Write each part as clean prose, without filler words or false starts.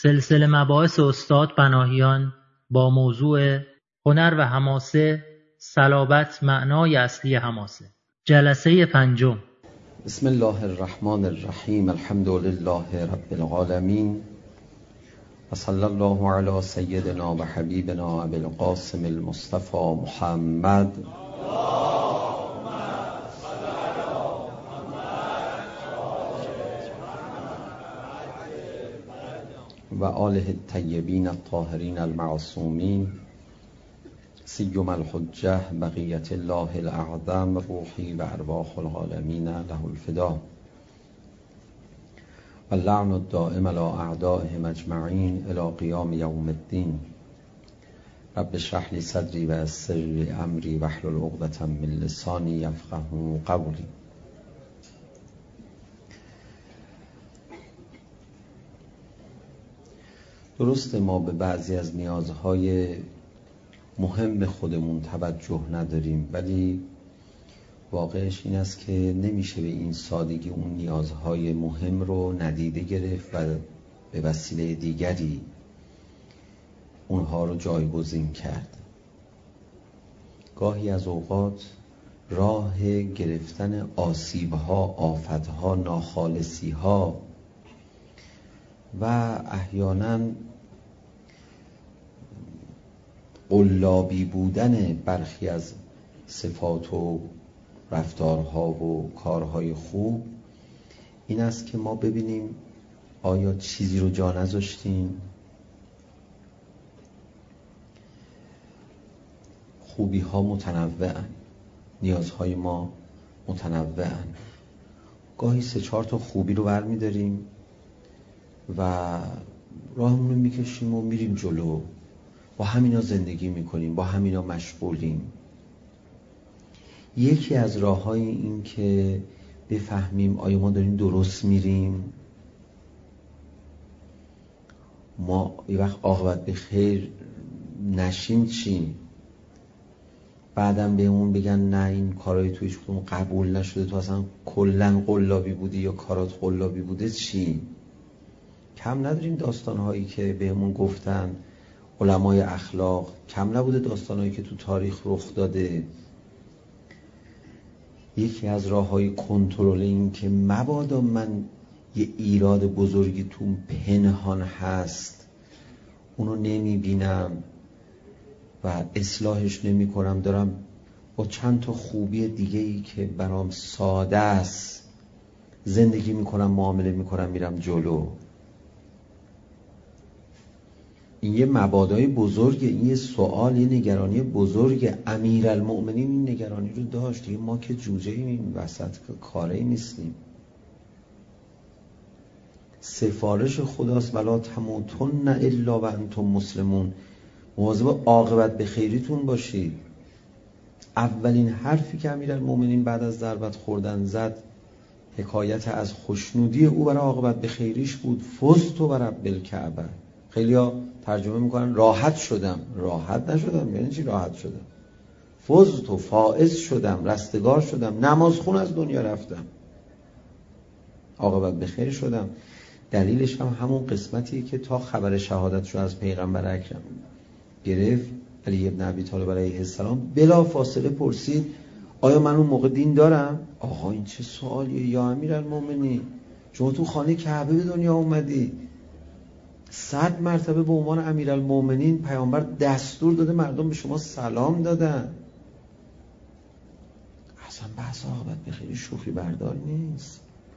سلسله مباحث استاد پناهیان با موضوع هنر و حماسه، صلابت معنای اصلی حماسه. جلسه پنجم. بسم الله الرحمن الرحیم. الحمد لله رب العالمین و صلی الله علی سیدنا و حبیبنا ابی القاسم المصطفى محمد و آله الطیبین الطاهرین المعصومین سیما الحجة بقیت الله الاعظم روحی و ارواح العالمین له الفدا و اللعن الدائم علی اعدائهم اجمعین الی قیام یوم الدین. رب اشرح لی صدری و یسر لی امری واحلل عقدة من لسانی یفقهوا قولی. درسته ما به بعضی از نیازهای مهم خودمون توجه نداریم، ولی واقعش این است که نمیشه به این سادگی اون نیازهای مهم رو ندیده گرفت و به وسیله دیگری اونها رو جایگزین کرد. گاهی از اوقات راه گرفتن آسیبها، آفتها، ناخالصیها و احیانا قلابی بودن برخی از صفات و رفتارها و کارهای خوب این است که ما ببینیم آیا چیزی رو جا نذاشتیم. خوبی ها متنوعن، نیازهای ما متنوعن. گاهی 3-4 تا خوبی رو برمی داریم و راهمون رو میکشیم و میریم جلو، با همینا زندگی میکنیم، با همینا مشغولیم. یکی از راههای این که بفهمیم آیا ما داریم درست میریم، ما یه وقت عاقبت به خیر نشیم چی؟ بعدم بهمون بگن نه این کارهای توی هیچ کدوم قبول نشده، تو اصلا کلن قلابی بودی یا کارات قلابی بوده چی؟ کم نداریم داستانهایی که بهمون گفتن علمای اخلاق، کم نبوده داستانهایی که تو تاریخ رخ داده. یکی از راههای کنترل این که مبادا من یه ایراد بزرگی تو پنهان هست اونو نمیبینم و اصلاحش نمی کنم، دارم با چند تا خوبی دیگه‌ای که برام ساده است زندگی میکنم، معامله میکنم، میرم جلو. این یه مبادای بزرگه، این یه سوال، یه نگرانی بزرگه. امیرالمؤمنین این نگرانی رو داشت. دیگه ما که جوجه این وسط کاری نیستیم. سفارش خداست ولا تموتن الا و انتم مسلمون. مواظب عاقبت به خیریتون باشید. اولین حرفی که امیرالمؤمنین بعد از ضربت خوردن زد حکایت از خوشنودی او برای عاقبت به خیریش بود. فزت و رب الکعبه. خیلی‌ها ترجمه میکنن راحت شدم. راحت نشدم. یعنی چی راحت شدم؟ فزت و فائز شدم، رستگار شدم، نمازخون از دنیا رفتم، عاقبت به خیر شدم. دلیلش هم همون قسمتیه که تا خبر شهادتشو از پیغمبر اکرم گرفت، علی ابن ابی طالب علیه السلام بلا فاصله پرسید آیا من اون موقع دین دارم؟ آقا این چه سوالیه یا امیرالمؤمنین؟ شما تو خانه کعبه به دنیا اومدی، 100 مرتبه به عنوان امیرالمؤمنین پیامبر دستور داده مردم به شما سلام دادن. اصلا بحث عاقبت به خیلی شوخی بردار نیست.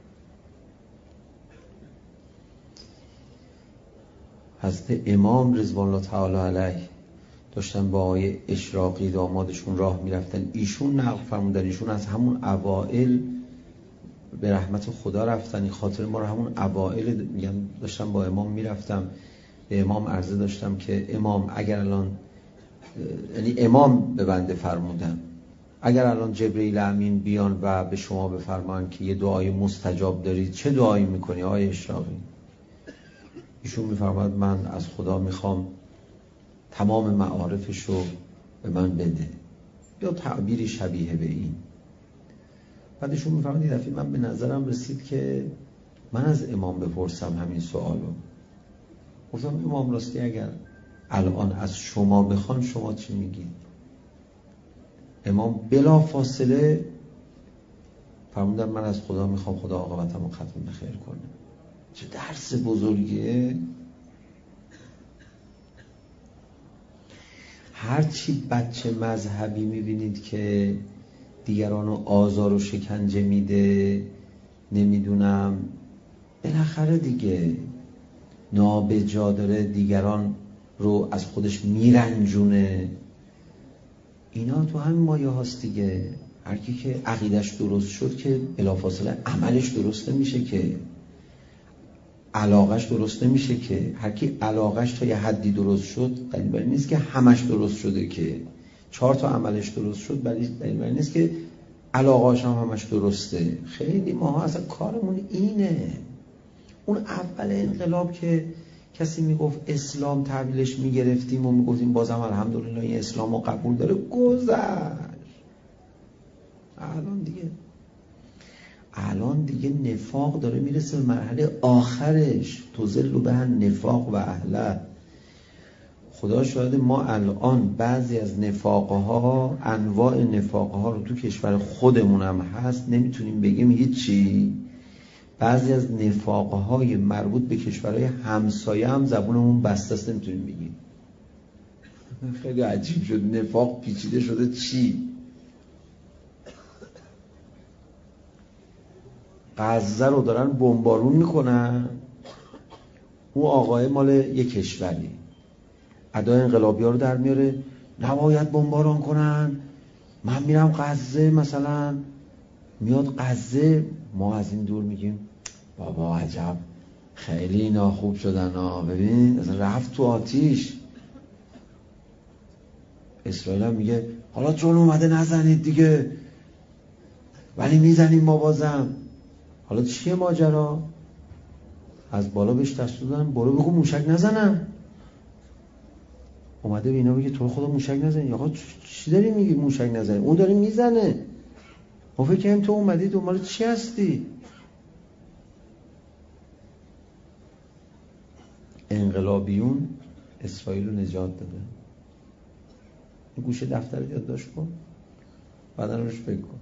حضرت امام رضوان الله تعالی علیه داشتن با آقای اشراقی دامادشون راه میرفتن. ایشون نقل فرمودن ایشون از همون اوائل به رحمت خدا رفتن. این خاطر ما رو همون اوائل میگن داشتم با امام میرفتم، به امام عرضه داشتم که امام اگر الان، یعنی امام به بنده فرمودن اگر الان جبرئیل امین بیان و به شما بفرمان که یه دعای مستجاب دارید چه دعایی میکنی آقای اشراقی؟ ایشون میفرماد من از خدا میخوام تمام معارفش رو به من بده، یا تعبیری شبیه به این. بعدشون میفرماد یه دفعه من به نظرم رسید که من از امام بپرسم همین سوالو. گفتم امام راستی اگر الان از شما بخوان شما چی میگید؟ امام بلا فاصله فرمودن من از خدا میخوام خدا عاقبتمو ختم به خیر کنه. چه درس بزرگیه. هرچی بچه مذهبی میبینید که دیگرانو آزار و شکنجه میده، نمیدونم بالاخره دیگه نابجا داره دیگران رو از خودش میرنجونه، اینا تو همین مایه هاست دیگه. هر کی که عقیدش درست شد که بلافاصله عملش درست نمیشه، که علاقش درست نمیشه، که هر کی علاقش تا یه حدی درست شد دلیل بر این نیست که همش درست شده، که 4 تا عملش درست شد دلیل بر این نیست که علاقاش هم همش درسته. خیلی ماها اصلا کارمون اینه. اون اول انقلاب که کسی میگفت اسلام تحویلش میگرفتیم و میگفتیم بازم الحمدلله این اسلام رو قبول داره، گذشت. الان دیگه نفاق داره میرسه به مرحله آخرش. تذل به نفاق و اهله. خدا شاهد ما الان بعضی از نفاقها، انواع نفاقها رو تو کشور خودمون هم هست نمیتونیم بگیم هیچی. بعضی از نفاقهای مربوط به کشورهای همسایه هم زبونمون بسته است نمیتونیم بگیم. خیلی عجیب شد، نفاق پیچیده شده. چی؟ غزه رو دارن بمبارون میکنن، اون آقای مال یک کشوری ادای انقلابی ها رو در میاره، نباید بمبارون کنن، من میرم غزه مثلا. میاد غزه، ما از این دور میگیم بابا عجب خیلی اینا خوب شدن ها، ببین اصلا رفت تو آتیش. اسرائیل هم میگه حالا چون اومده نزنید دیگه، ولی میزنیم ما بازم. حالا چیه ماجرا؟ از بالا بهش دست دادن برو بگو موشک نزنن. اومده به اینا بگه تو خدا موشک نزنی. آقا چی داری میگی موشک نزنی؟ اون داره میزنه. ما فکر کنیم تو اومدی دنبال چی هستی؟ انقلابیون اسرائیل رو نجات داده. این گوشه دفتر یادداشت کن، بعدا روش فکر کن.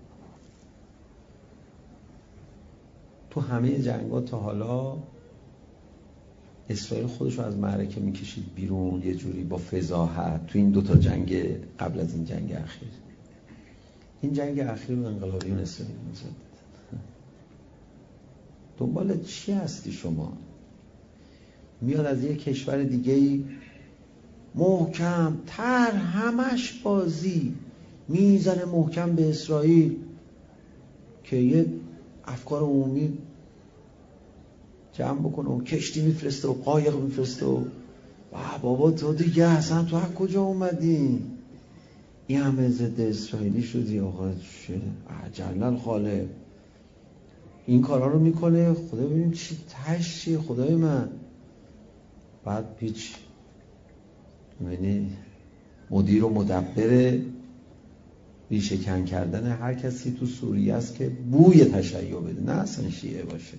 تو همه جنگ‌ها تا حالا اسرائیل خودش رو از معرکه میکشید بیرون یه جوری با فضاحت. تو این 2 تا جنگ قبل از این جنگ اخیر، این جنگ اخیر رو انقلابیون اسرائیل نجات دادن. دنبال چی هستی شما؟ میاد از یه کشور دیگه‌ای محکم تر، همش بازی میزنه محکم به اسرائیل که یه افکار عمومی جمع بکنه و کشتی میفرسته و قایق میفرسته و بابا تو دیگه اصلا تو از کجا اومدی؟ این همه ضد اسرائیلی شدی آقا، چه عجلال خاله. این کارا رو میکنه، خدا ببینیم چی تش چیه خدای من. بعد پیچ یعنی مدیر و مدبر ریشه کن کردن هر کسی تو سوریه است که بوی تشیع بده، نه اصلا شیعه باشه.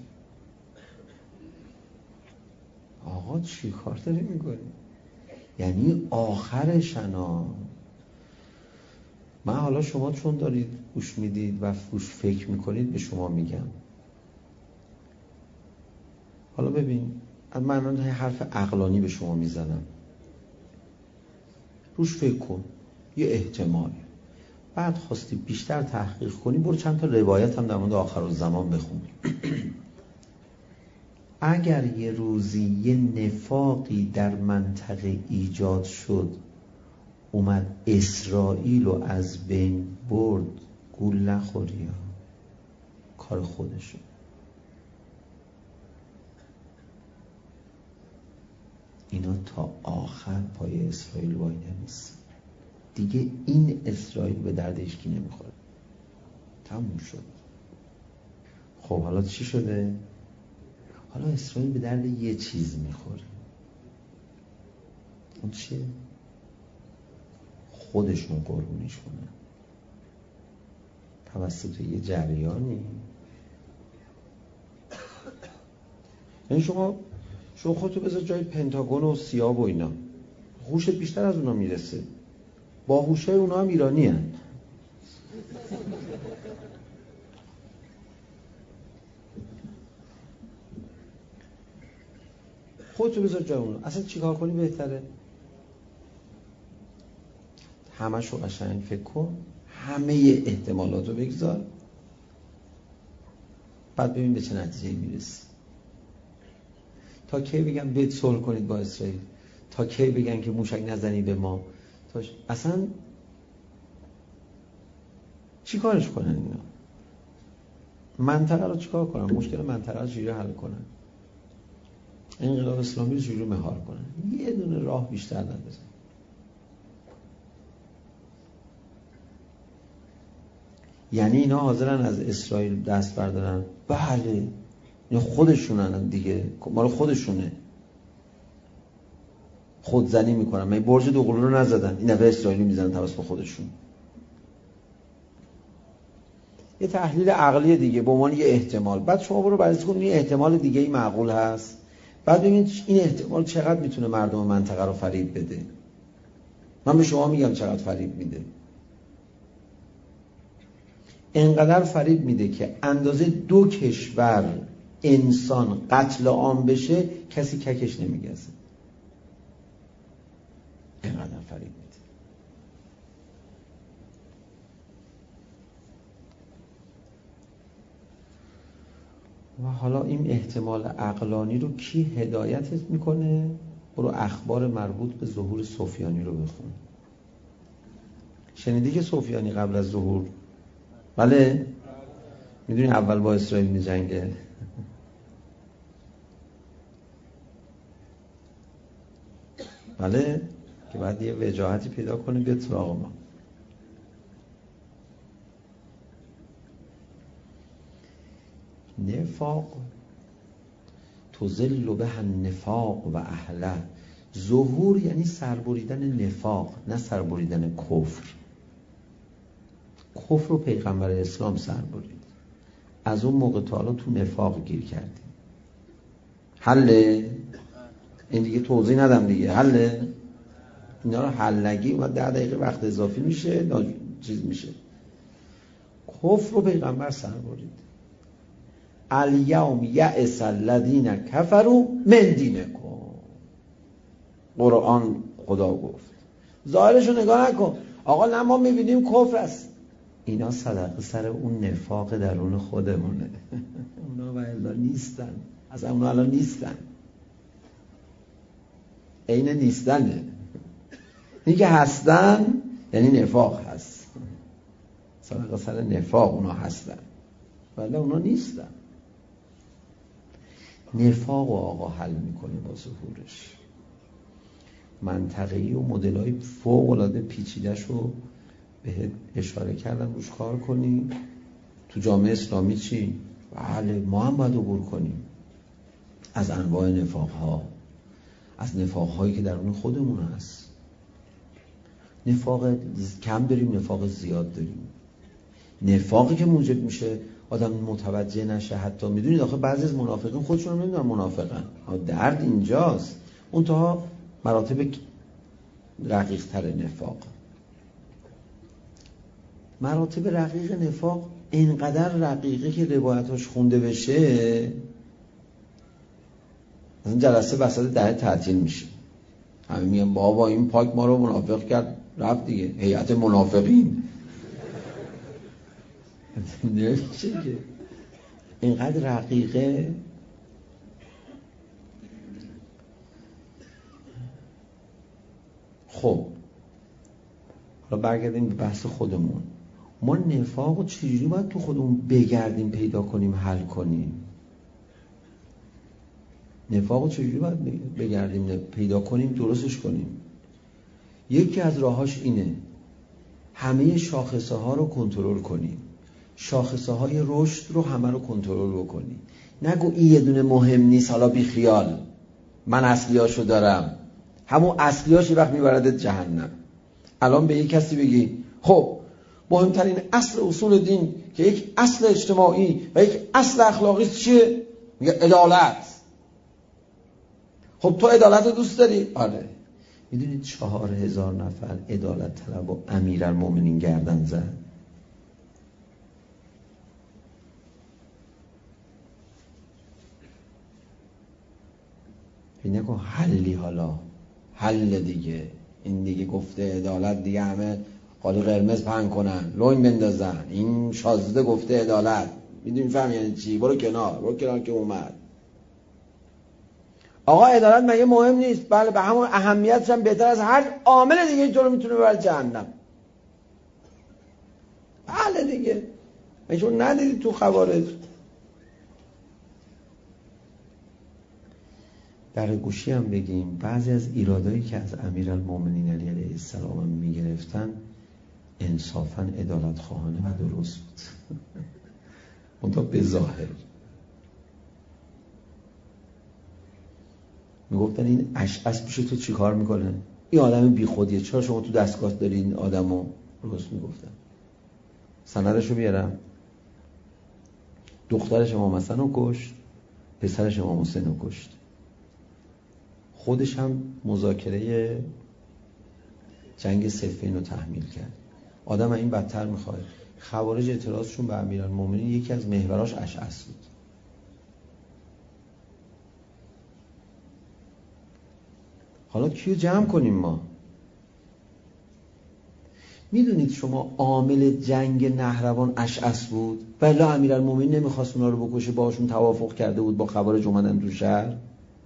آقا چی کار داری میکنی؟ یعنی آخرشنا. من حالا شما چون دارید گوش میدید و روش فکر میکنید به شما میگم. حالا ببین من الان حرف عقلانی به شما میزنم، روش فکر کن. یه احتمال بعد خواستی بیشتر تحقیق کنی برو چند تا روایت هم در مورد آخرالزمان بخون. اگر یه روزی یه نفاقی در منطقه ایجاد شد اومد اسرائیل رو از بین برد، گول نخوری ها. کار خودشه. اینا تا آخر پای اسرائیل وای نمیست دیگه. این اسرائیل به درد هیچکی نمیخوره، تموم شد. خب حالا چی شده؟ حالا اسرائیل به درد یه چیز میخوره. اون چیه؟ خودشون قربونیش کنن توسط یه جریانی. یعنی شما شو خودتو بذار جای پنتاگون و سیاب و اینا، هوشت بیشتر از اونا میرسه. با هوشه اونا هم ایرانی هن. خودتو بذار جای اونا. اصلا چیکار کنی بهتره؟ همشو قشنگ فکر کن، همه احتمالاتو بگذار، بعد ببین به چه نتیجه‌ای میرسی. تا کی بگم بید صلح کنید با اسرائیل؟ تا کی بگن که موشک نزنی به ما؟ اصلا چی کارش کنن اینا؟ منطقه رو چیکار کنن؟ مشکل منطقه رو چجوری حل کنن؟ انقلاب اسلامی رو چجوری مهار کنن؟ یه دونه راه بیشتر نداره. یعنی اینا حاضرن از اسرائیل دست بردارن؟ بله، اینا خودشونن دیگه، مال خودشونه. خودزنی میکنن. من برج دوقلو رو نزدن، این دفعه اسرائیلی میزنن توسط خودشون. یه تحلیل عقلی دیگه به عنوان یه احتمال. بعد شما برو بررسی کن یه احتمال دیگه ای معقول هست، بعد ببینید این احتمال چقدر میتونه مردم منطقه رو فریب بده. من به شما میگم چقدر فریب میده. انقدر فریب میده که اندازه 2 کشور انسان قتل عام بشه کسی ککش نمیگزه. اینقدر فریب میده. و حالا این احتمال عقلانی رو کی هدایتت میکنه؟ برو اخبار مربوط به ظهور سفیانی رو بخون. شنیدی که سفیانی قبل از ظهور، بله، میدونی اول با اسرائیل میجنگه. بله، که بعد یه وجاهتی پیدا کنه بیاد سراغ ما. نفاق تذل به النفاق و اهله. ظهور یعنی سربریدن نفاق، نه سربریدن کفر. کفر رو پیغمبر اسلام سربرید. از اون موقع تا حالا تو نفاق گیر کردیم. حله؟ این دیگه توضیح ندم دیگه. حله؟ اینا رو حل نگی و 10 دقیقه وقت اضافی میشه، چیز میشه. کفر رو پیغمبر سربرید. الیوم یأس الذین کفروا من دینکم. قرآن خدا گفت. ظاهرشو نگاه نکن. آقا نه ما میبینیم کفر است. اینا صدقه سر اون نفاق درون خودمونه. اونا و الا نیستن. اصلا اونا الان نیستن. عین نیستنه. اینی که هستن یعنی نفاق هست. صدقه سر نفاق اونا هستن، ولی اونا نیستن. نفاق و آقا حل میکنه با ظهورش. منطقه‌ای و مدل‌های فوق‌العاده پیچیده‌ش رو به اشاره کردم، روش کار کنی. تو جامعه اسلامی چی؟ بله، ما هم باید عبور کنیم از انواع نفاق‌ها، از نفاق‌هایی که درون خودمون هست. نفاق کم داریم، نفاق زیاد داریم. نفاقی که موجب میشه آدم متوجه نشه. حتی میدونید آخه بعضی از منافقین خودشون هم نمیدونن منافقن. درد اینجاست. اون تا مراتب رقیق تر نفاق. مراتب رقیق نفاق اینقدر رقیقه که روایتاش خونده بشه مثلا جلسه وسط ده تعطیل میشه. همه میگن بابا این پاک ما رو منافق کرد، رفت دیگه. هیئت منافقین نمیشه که اینقدر رقیقه. خب حالا برگردیم به بحث خودمون. ما نفاق رو چجوری باید تو خودمون بگردیم پیدا کنیم حل کنیم؟ نفاق رو چجوری باید بگردیم پیدا کنیم درستش کنیم؟ یکی از راهاش اینه همه شاخصه ها رو کنترل کنیم. شاخصه های رشد رو همه رو کنترل بکنی. نگو این یه دونه مهم نیست، حالا بی خیال، من اصلیاشو دارم. همون اصلیاش یه وقت میبردت جهنم. الان به یک کسی بگی خب مهمترین اصل اصول دین که یک اصل اجتماعی و یک اصل اخلاقی چیه؟ میگه عدالت. خب تو عدالت رو دوست داری؟ آره. میدونید 4000 نفر عدالت طلب و امیرالمومنین گردن زد. فکر نکن حلی، حالا حل دیگه، این دیگه گفته عدالت دیگه همه قالی قرمز پهن کنن، لوین بندازن، این شازده گفته عدالت. میدونی فهم یعنی چی؟ برو کنار که اومد. آقا عدالت مگه مهم نیست؟ بله، به همون اهمیتش هم بهتر از هر عامل دیگه تو رو میتونه ببره جهنم. بله دیگه، مگه ندیدی تو خوارج؟ در گوشی هم بگیم بعضی از ایرادایی که از امیرالمومنین علی علیه السلام هم میگرفتن انصافاً عدالت خواهانه و درست بود. منتها به ظاهر میگفتن این اشعث پیش تو چی کار میکنه؟ این آدم بی خودیه، چرا شما تو دستگاه داری این آدمو درست میگفتن. سندشو بیارم. دخترش امام حسن رو کشت، پسرش امام حسین رو کشت. خودش هم مذاکره جنگ صفین رو تحمیل کرد. آدم این بدتر میخواد. خوارج اعتراضشون به امیرالمومنین یکی از محوراش اشعث بود. حالا کیو جمع کنیم ما؟ میدونید شما عامل جنگ نهروان اشعث بود؟ ولی امیرالمومنین نمیخواست اونا رو بکشه، باهاشون توافق کرده بود، با خوارج اومدن تو شهر.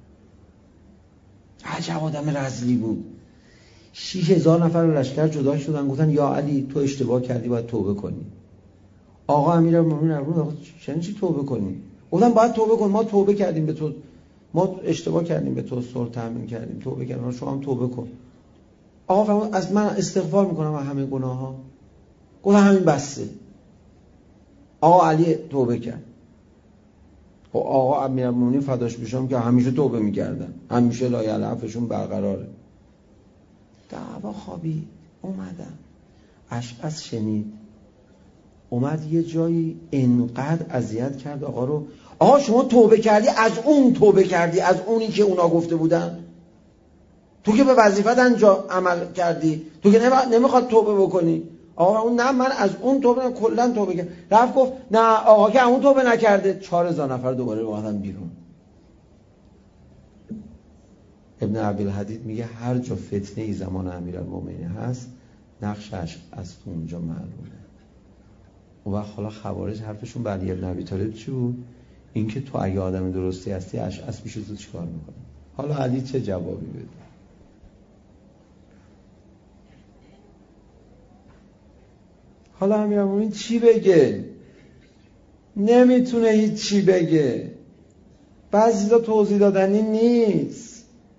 عجب آدم رذلی بود. 6000 نفر لشکر جدا شدن، گفتن یا علی تو اشتباه کردی، باید توبه کنی. آقا امیرالمومنین اربون چی توبه کنی؟ گفتن باید توبه کن، ما توبه کردیم به تو، ما اشتباه کردیم به تو صلح تامین کردیم، توبه کردیم، شما هم توبه کن. آقا از من استغفار میکنم از همه گناه ها. گفتن همین بسه. آقا علی توبه کرد. و آقا امیرالمومنین فداش بشم که همیشه توبه میکردن، همیشه لایه العفوشون برقراره. دعوا خوابید. اومدن اشعث شنید، اومد یه جایی انقدر اذیت کرد آقا رو. آقا شما توبه کردی، از اون توبه کردی، از اونی که اونا گفته بودن؟ تو که به وظیفت انجام عمل کردی، تو که نمیخواد توبه بکنی. آقا اون نه، من از اون توبه کلا توبه کردم. رفت گفت نه آقا که اون توبه نکرده. 4000 نفر دوباره اومدن بیرون. ابن عبدالحدید میگه هر جا فتنه ای زمان امیرالمومنین هست نقشش از اونجا معلومه. اون وقت حالا خوارج حرفشون به علی بن ابی طالب چی بود؟ اینکه تو اگه آدم درستی هستی اشعث میشه تو چیکار میکنه؟ حالا علی چه جوابی بده؟ حالا امیرالمومنین چی بگه؟ نمیتونه هیچ چی بگه. بعضی چیزا توضیح دادنی نیست.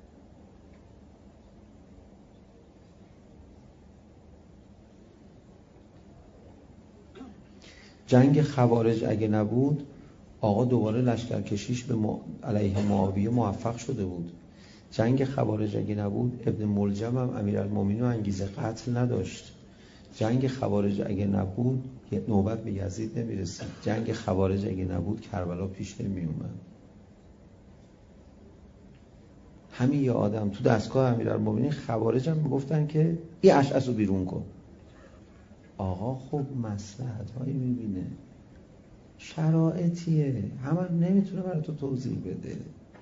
جنگ خوارج اگه نبود آقا دوباره لشکرکشیش به علیه معاویه موفق شده بود. جنگ خوارج اگه نبود ابن ملجم هم امیرالمومنین انگیزه قتل نداشت. جنگ خوارج اگه نبود نوبت به یزید نمیرسید. جنگ خوارج اگه نبود کربلا پیش نمی اومد. همین یه آدم تو دستگاه امیرالمومنین خوارج هم میگفتن که این اشعث رو بیرون کن. آقا خب مصلحت هایی میبینه، شرایطیه، همه نمیتونه برای تو توضیح بده.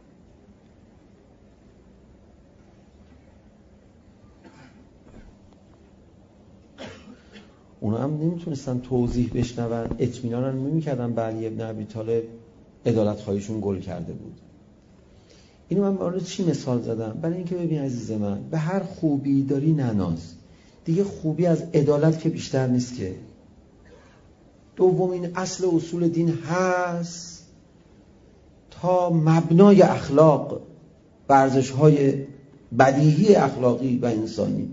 اونا هم نمیتونستن توضیح بشنون، اطمینان هم نمیکردن به علی بن ابی طالب عدالت خواهیشون گل کرده بود. اینو من برای چی مثال زدم؟ برای اینکه ببین عزیز من، به هر خوبی داری نناز دیگه. خوبی از عدالت که بیشتر نیست که. دومین اصل اصول دین هست تا مبنای اخلاق، ورزش‌های بدیهی اخلاقی و انسانی.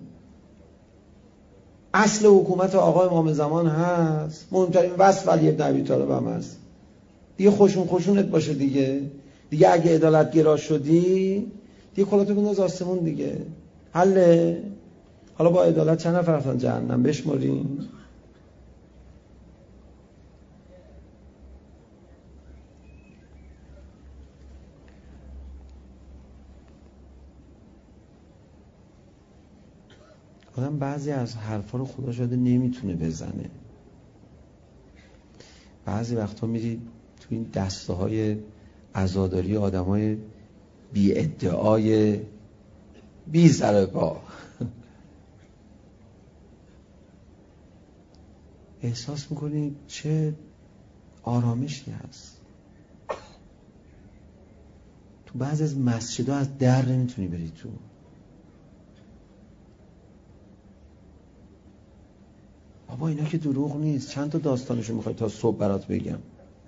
اصل حکومت آقا امام زمان هست، مهمترین وصف علی بن ابی طالب هم هست دیگه. خشونت باشه دیگه اگه عدالت گرا شدی دیگه کلاتو بنداز آسمون دیگه. حله. حالا با عدالت چند نفر رفتن جهنم بشماریم؟ آدم بعضی از حرفا رو خدا شاده نمیتونه بزنه. بعضی وقتا میری تو این دسته های عزاداری آدم های بی ادعای بی سر پا احساس میکنی چه آرامشی هست. تو بعضی از مسجدها از در نمیتونی بری تو. بابا اینا که دروغ نیست. چند تا داستانشو میخوای تا صبح برات بگم.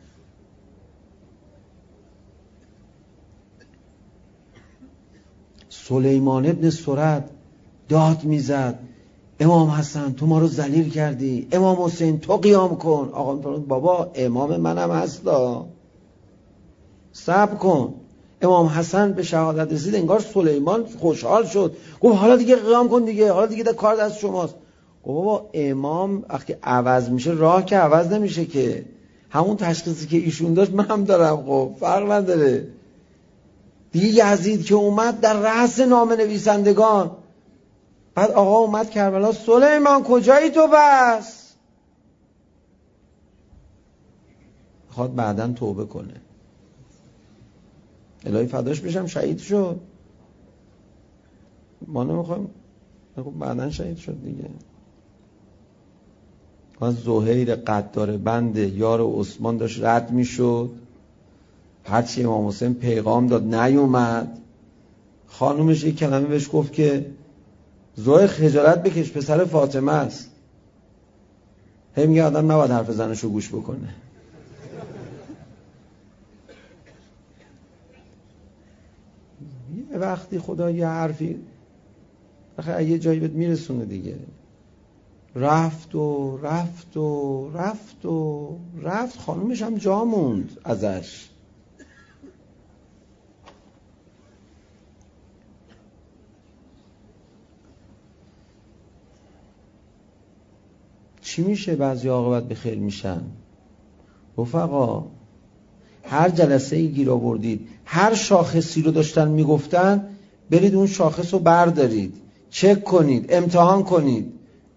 سلیمان ابن سرد داد میزد امام حسن تو ما رو ذلیل کردی، امام حسین تو قیام کن. آقا بابا امام منم هستا، صبر کن. امام حسن به شهادت رسید، انگار سلیمان خوشحال شد، گفت حالا دیگه قیام کن دیگه، حالا دیگه کار دست شماست. بابا امام وقتی عوض میشه راه که عوض نمیشه که. همون تشخیصی که ایشون داشت من هم دارم، خب فرق نداره دیگه. یزید که اومد در رأس نامه نویسندگان، بعد آقا اومد کربلا، سلیمان کجایی تو بس؟ خواهد بعدن توبه کنه. الهی فداش بشم شهید شد، ما نمیخوایم. بعدن شهید شد دیگه. از زهیر قدار بند یار عثمان داشت رد میشد، هرچی امام حسین پیغام داد نیومد. خانومش یک کلمه بهش گفت که زهیر خجالت بکش، پسر فاطمه است. هی میگه آدم نباید حرف زنشو گوش بکنه. یه وقتی خدا یه حرفی آخه یه جایی بهت میرسونه دیگه. رفت و رفت و رفت و رفت. خانومش هم جا موند ازش. چی میشه بعضی عاقبت به خیر میشن؟ رفقا هر جلسه ای گیر آوردید، هر شاخصی رو داشتن میگفتن، برید اون شاخص رو بردارید، چک کنید، امتحان کنید،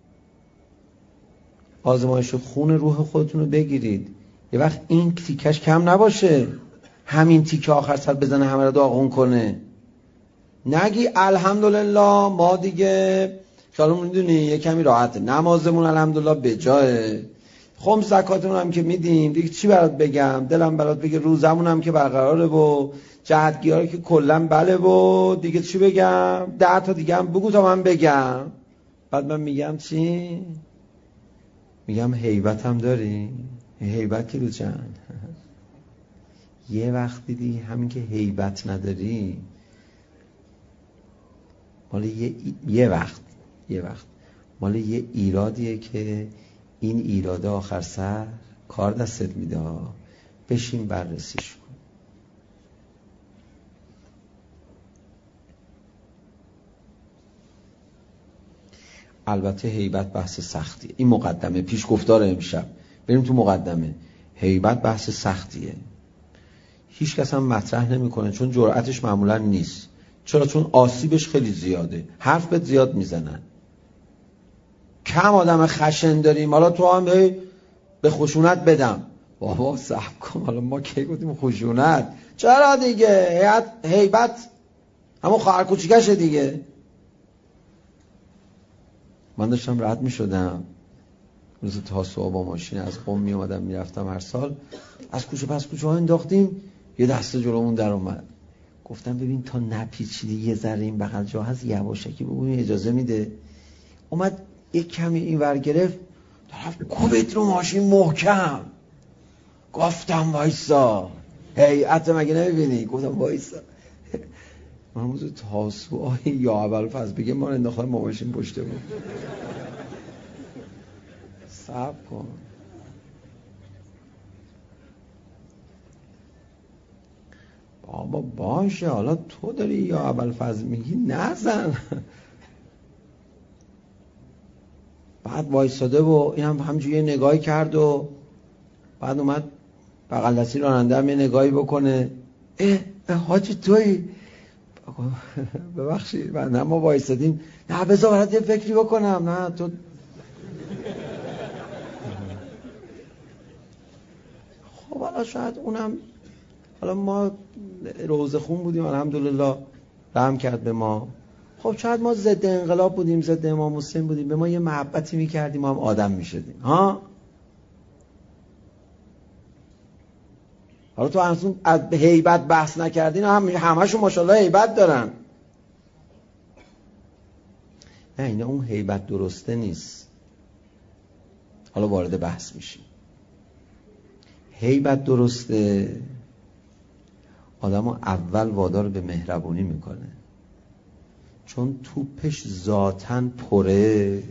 آزمایش خون روح خودتون رو بگیرید. یه وقت این تیکش کم نباشه، همین تیکه آخر سر بزنه همه رو داغون کنه. نگی الحمدلله ما دیگه شالون میدونی یه کمی راحته، نمازمون الحمدلله به جایه، خمس زکاتمون هم که میدیم دیگه، چی برات بگم، دلم برات بگه، روزمون هم که برقراره و جهتگیاری که کلا بله و دیگه چی بگم، 10 تا دیگه هم بگو تا من بگم. بعد من میگم چی؟ میگم هیبت هم داری؟ هیبت که رو چند؟ یه وقت دیدی همین که هیبت نداری مال یه وقت مال یه ایرادیه که این ایراده آخر سر کار دستت میده. بشین بررسیش کن. البته هیبت بحث سختیه. این مقدمه پیش گفتار امشب. بریم تو مقدمه. هیبت بحث سختیه، هیچ کس هم مطرح نمیکنه چون جرأتش معمولا نیست. چرا؟ چون آسیبش خیلی زیاده، حرف بهت زیاد میزنن. کم آدم خشن داریم، حالا تو هم به خشونت بدم. بابا صبر کن، حالا ما کی گفتیم خشونت؟ چرا دیگه، هیبت همون خواهر کوچیکشه دیگه. من داشتم رد میشدم روز تاسوعا با ماشین از قم می اومدم میرفتم هر سال، از کوچه پس کوچه ها انداختیم، یه دسته جلومون در اومد. گفتم ببین تا نپیچیدی یه ذره این بغل جا هست یواشکی بگوین اجازه میده. اومد یک کمی این ور گرفت، طرف کوبید رو ماشین محکم. گفتم وایسا، هیئت مگه نمیبینی؟ گفتم وایسا. من روز تاسوعا یا اول فصل بگه ما رو انداختن با ماشین پشته بود. صبر کن. بابا باشه، حالا تو داری یا اول فصل میگی نزن. بعد وایساده و این هم همجوری نگاهی کرد و بعد اومد بغل دستی راننده هم یه نگاهی بکنه. حاجی توی ببخشید من ما وایسادیم، نه بذار برات یه فکری بکنم، نه تو خب حالا شاید اونم، حالا ما روزه خون بودیم الحمدلله رحم کرد به ما، خب شاید ما ضد انقلاب بودیم، ضد امام حسین بودیم، به ما یه محبتی میکردیم، ما هم آدم میشدیم ها. حالا تو از هیبت بحث نکردین، همه‌شون ماشاءالله هیبت دارن. نه اینا اون هیبت درسته نیست. حالا وارد بحث میشیم. هیبت درسته آدمو اول وادار به مهربونی میکنه، چون توپش ذاتاً پره،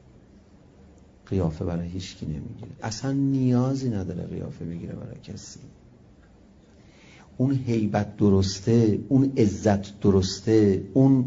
قیافه برای هیچکی نمیگیره، اصلا نیازی نداره قیافه بگیره برای کسی. اون هیبت درسته، اون عزت درسته، اون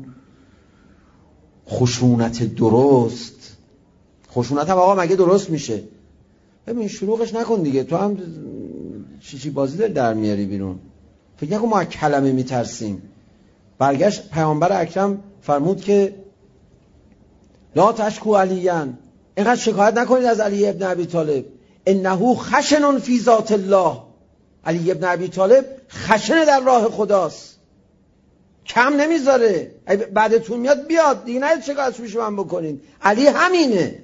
خشونت درست. خشونت هم آقا مگه درست میشه؟ ببین شلوغش نکن دیگه، تو هم چی بازی داری در میاری بیرون. فکر نکن ما از کلمه میترسیم. برگشت پیامبر اکرم فرمود که لا تشکو علیان، اینقدر شکایت نکنید از علی ابن ابی طالب، انه خشن فی ذات الله. علی ابن ابی طالب خشن در راه خداست، کم نمیذاره، بعدتون میاد بیاد دیگه، نه شکایت میشه من بکنین، علی همینه.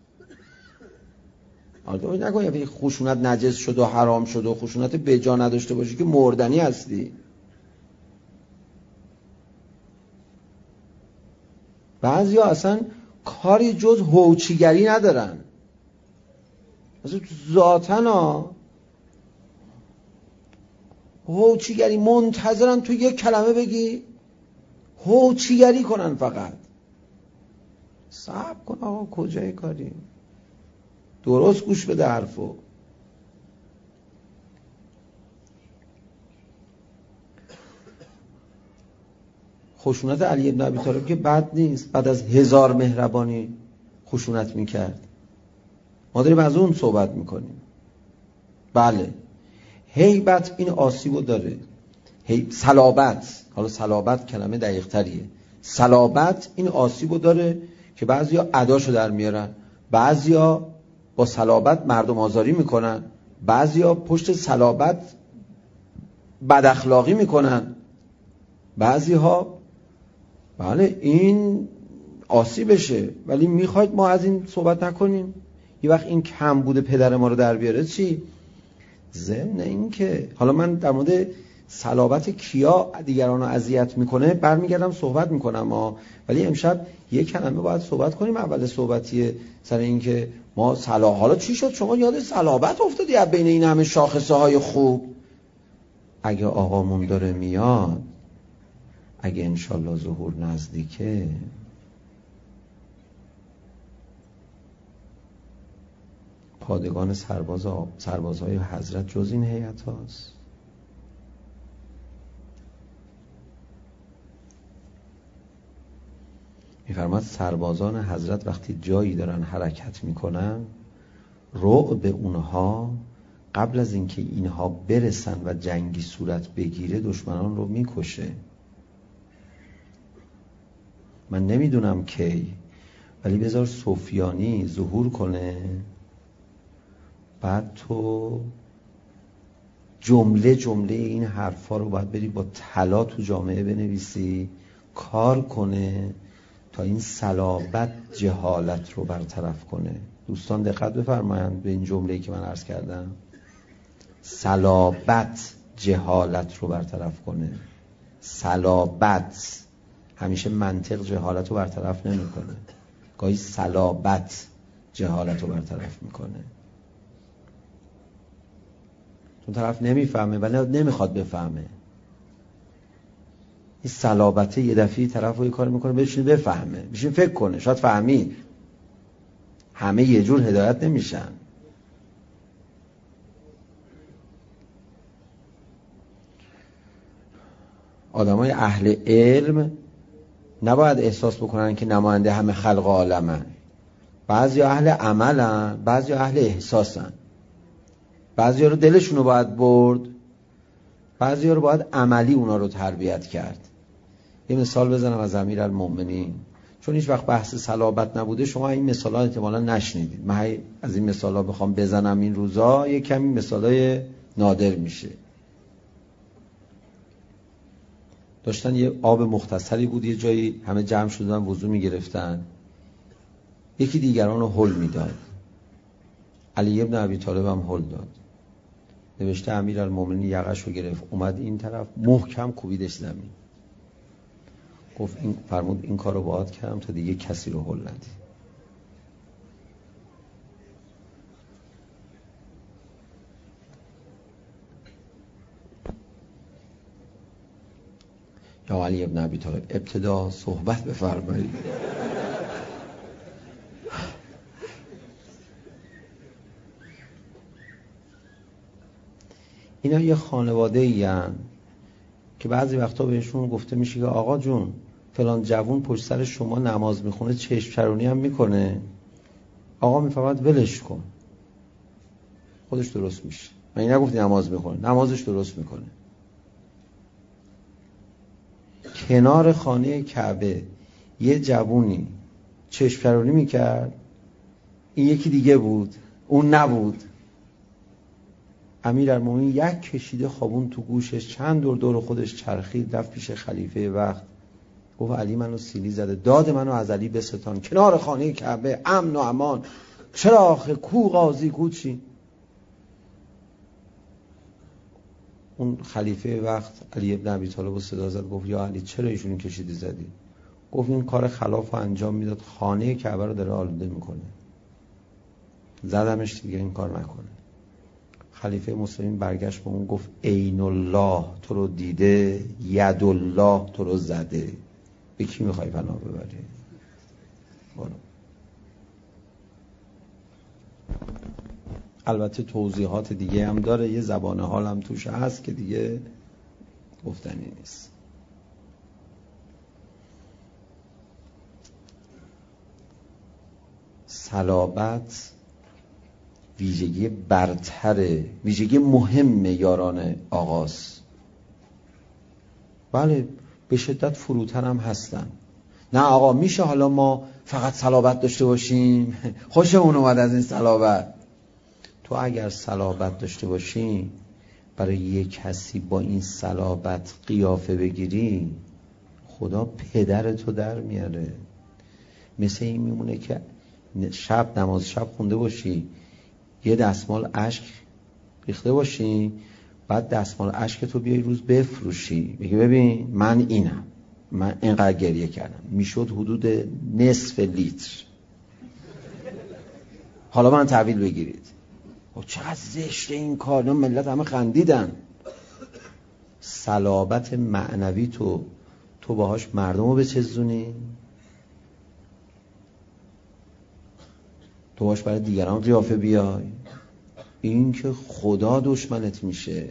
آره نکنید خشونت نجس شد و حرام شد و خشونت بجا نداشته باشی که مردنی هستی. بعضیا اصلا کاری جز هوچیگری ندارن، اصلا ذاتن هوچیگری منتظرن تو یک کلمه بگی هوچیگری کنن فقط. صبر کن آقا، کجای کاری؟ درست گوش بده حرفو. خشونت علی ابن ابی طالب که بد نیست، بعد از 1000 مهربانی خشونت میکرد. ما داریم از اون صحبت میکنیم. بله هیبت این آسیبو داره. صلابت، حالا صلابت کلمه دقیق تریه، صلابت این آسیبو داره که بعضیا اداشو در میارن، بعضیا با صلابت مردم آزاری میکنن، بعضیا پشت صلابت بد اخلاقی میکنن، بعضیها بله این آسیبشه. ولی میخواید ما از این صحبت نکنیم؟ یه وقت این کم بوده پدر ما رو در بیاره چی؟ ضمن این که حالا من در مورد صلابت کیا دیگران رو اذیت میکنه برمیگردم صحبت میکنم ولی امشب یک کلمه باید صحبت کنیم اول صحبتیه سر این که ما حالا چی شد شما یاد صلابت افتادی از بین این همه شاخصه های خوب؟ اگه آقامون داره میاد، اگه انشالله ظهور نزدیکه، پادگان سربازهای حضرت جز این هیئت هاست. میفرماد سربازان حضرت وقتی جایی دارن حرکت میکنن، رعب اونها قبل از اینکه اینها برسن و جنگی صورت بگیره دشمنان رو میکشه. من نمیدونم کی، ولی بذار سفیانی ظهور کنه، بعد تو جمله این حرفا رو باید بری با طلا تو جامعه بنویسی، کار کنه تا این صلابت جهالت رو برطرف کنه. دوستان دقت بفرمایند به این جمله‌ای که من عرض کردم، صلابت جهالت رو برطرف کنه. صلابت، همیشه منطق جهالت رو برطرف نمیکنه، گاهی صلابت جهالت رو برطرف میکنه. اون طرف نمیفهمه ولی نمیخواد بفهمه. این صلابته یه دفعه طرف رو یه کار میکنه بشین بفهمه، بشین فکر کنه، شاید فهمید. همه یه جور هدایت نمیشن. آدمای اهل علم نباید احساس بکنن که نماینده همه خلق عالمن. بعضی اهل عملن، بعضی اهل احساسن. بعضی رو دلشون رو باید برد، بعضی رو باید عملی اونا رو تربیت کرد. یه مثال بزنم از امیرالمومنین، چون هیچ وقت بحث صلابت نبوده شما این مثالا احتمالاً نشنیدید. من از این مثالا بخوام بزنم این روزا یه کمی مثالای نادر میشه. داشتن یه آب مختصری بود، یه جایی همه جمع شدن وضو میگرفتن، یکی دیگران رو هل میداد. علی ابن ابی طالب هم هل داد. نوشته امیرالمومنین یقش رو گرفت اومد این طرف، محکم کوبیدش زمین. گفت این فرمود این کار رو باید کردم تا دیگه کسی رو هل ندی. یا علی ابن ابی طالب ابتدا صحبت بفرمایید. اینا یه خانواده این که بعضی وقتا بهشون گفته میشه که آقا جون فلان جوون پشت سر شما نماز میخونه، چشم چرونی هم میکنه، آقا میفهمد ولش کن، خودش درست میشه. من این نگفتی نماز میخونه، نمازش درست میکنه. کنار خانه کعبه یه جوونی چشم چرونی میکرد، این یکی دیگه بود، اون نبود. امیرالمومنین یک کشیده خوابون تو گوشش، چند دور خودش چرخید، رفت پیش خلیفه وقت، گفت علی منو سیلی زده، داد منو از علی بستان، کنار خانه کعبه امن و امان، چرا آخه کو قاضی کو چی؟ اون خلیفه وقت علی ابن ابی طالب صدا زد، گفت یا علی چرا ایشونو کشیدی زدی؟ گفت این کار خلاف انجام میداد، خانه کعبه رو داره آلوده میکنه، زدمش دیگه این کار نکنه. خلیفه مسلمین برگشت به اون گفت عین الله تو رو دیده، ید الله تو رو زده، به کی میخوای پناه ببری؟ برو. البته توضیحات دیگه هم داره، یه زبان حال هم توش هست که دیگه گفتنی نیست. صلابت ویژگی برتره، ویژگی مهم یاران آغاز. بله به شدت فروتر هم هستن. نه آقا میشه حالا ما فقط صلابت داشته باشیم، خوشمون اومد از این صلابت. تو اگر صلابت داشته باشی برای یک کسی با این صلابت قیافه بگیری، خدا پدرتو در میاره. مثل این میمونه که شب نماز شب خونده باشی، یه دستمال اشک ریخته باشی، بعد دستمال اشک تو بیای روز بفروشی، بگی ببین من اینم، من اینقدر گریه کردم، میشد حدود نصف لیتر، حالا من تحویل بگیرید. چقدر زشته این کار، ملت همه خندیدن. صلابت معنوی تو باهاش مردم رو بچزونی، تو باش برای دیگران قیافه بیای، این که خدا دشمنت میشه.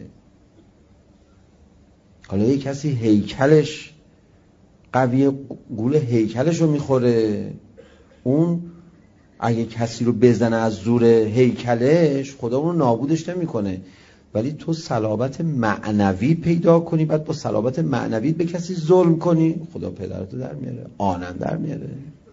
حالا یه کسی هیکلش قویه، گول هیکلش رو میخوره، اون اگه کسی رو بزنه از زور هیکلش خدا اون رو نابودش نمیکنه. ولی تو صلابت معنوی پیدا کنی، بعد با صلابت معنوی به کسی ظلم کنی، خدا پدرتو در میاره، آنن در میاره.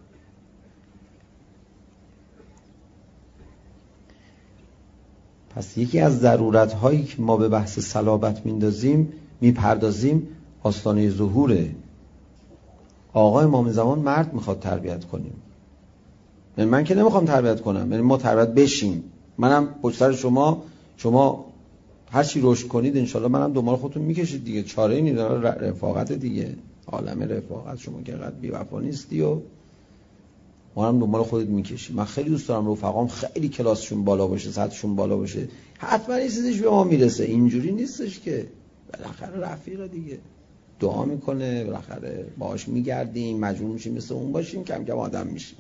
پس یکی از ضرورت هایی که ما به بحث صلابت میپردازیم آستانه ظهوره. آقا امام زمان مرد میخواد تربیت کنیم، من که نمیخوام تربیت کنم، یعنی ما تربیت بشیم، منم پشت سر شما هر چی رشد کنید انشالله منم دنبال خودتون میکشید دیگه، چاره ای نیست، رفاقت دیگه، عالم رفاقت. شما که قد بی وفا نیستی و ما هم دنبال خودت میکشی. من خیلی دوست دارم رفقام خیلی کلاسشون بالا باشه، سطحشون بالا باشه، حتما این چیزش به ما میرسه. اینجوری نیستش که بالاخره رفیق دیگه دعا میکنه، بالاخره باهاش میگردیم، مجبور میشیم مثل اون باشیم، کم کم آدم میشیم.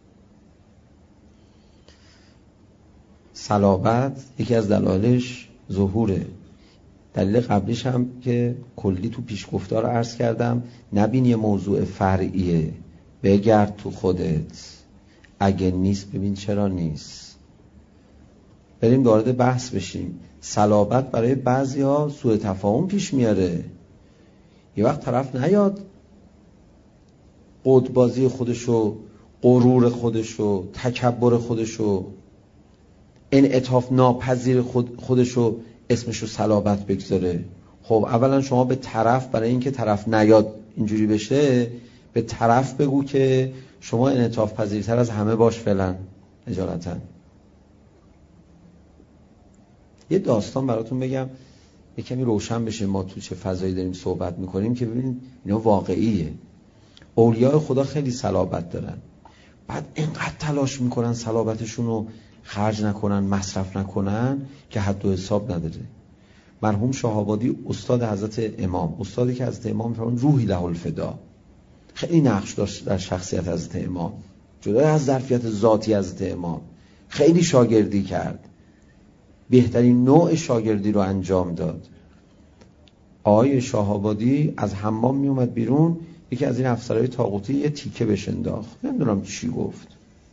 صلابت یکی از دلایلش ظهوره. دلیل قبلیش هم که کلی تو پیشگفتار عرض کردم، نبین یه موضوع فرعیه، بگرد تو خودت، اگه نیست ببین چرا نیست. بریم وارد بحث بشیم. صلابت برای بعضیا سوء تفاهم پیش میاره. یه وقت طرف نیاد قطبازی خودشو، غرور خودشو، تکبر خودشو، انعطاف ناپذیر خودشو اسمشو صلابت بگذاره. خب اولا شما به طرف، برای اینکه طرف نیاد اینجوری بشه، به طرف بگو که شما انعطاف پذیرتر از همه باش فعلا اجالتا. یه داستان براتون بگم یه کمی روشن بشه ما تو چه فضایی داریم صحبت میکنیم که ببینید اینا واقعیه. اولیاء خدا خیلی صلابت دارن، بعد اینقدر تلاش میکنن صلابتشون رو خرج نکنن، مصرف نکنن که حد و حساب نداره. مرحوم شاه‌آبادی استاد حضرت امام، استادی که حضرت امام فرمودن روحی له الفدا، خیلی نقش داشت در شخصیت حضرت امام، جدا از ظرفیت ذاتی حضرت امام خیلی شاگردی کرد، بهترین نوع شاگردی رو انجام داد. آقای شاه‌آبادی از حمام می اومد بیرون، یکی از این افسرهای طاغوتی یه تیکه بهش انداخت، نمیدونم چی گفت.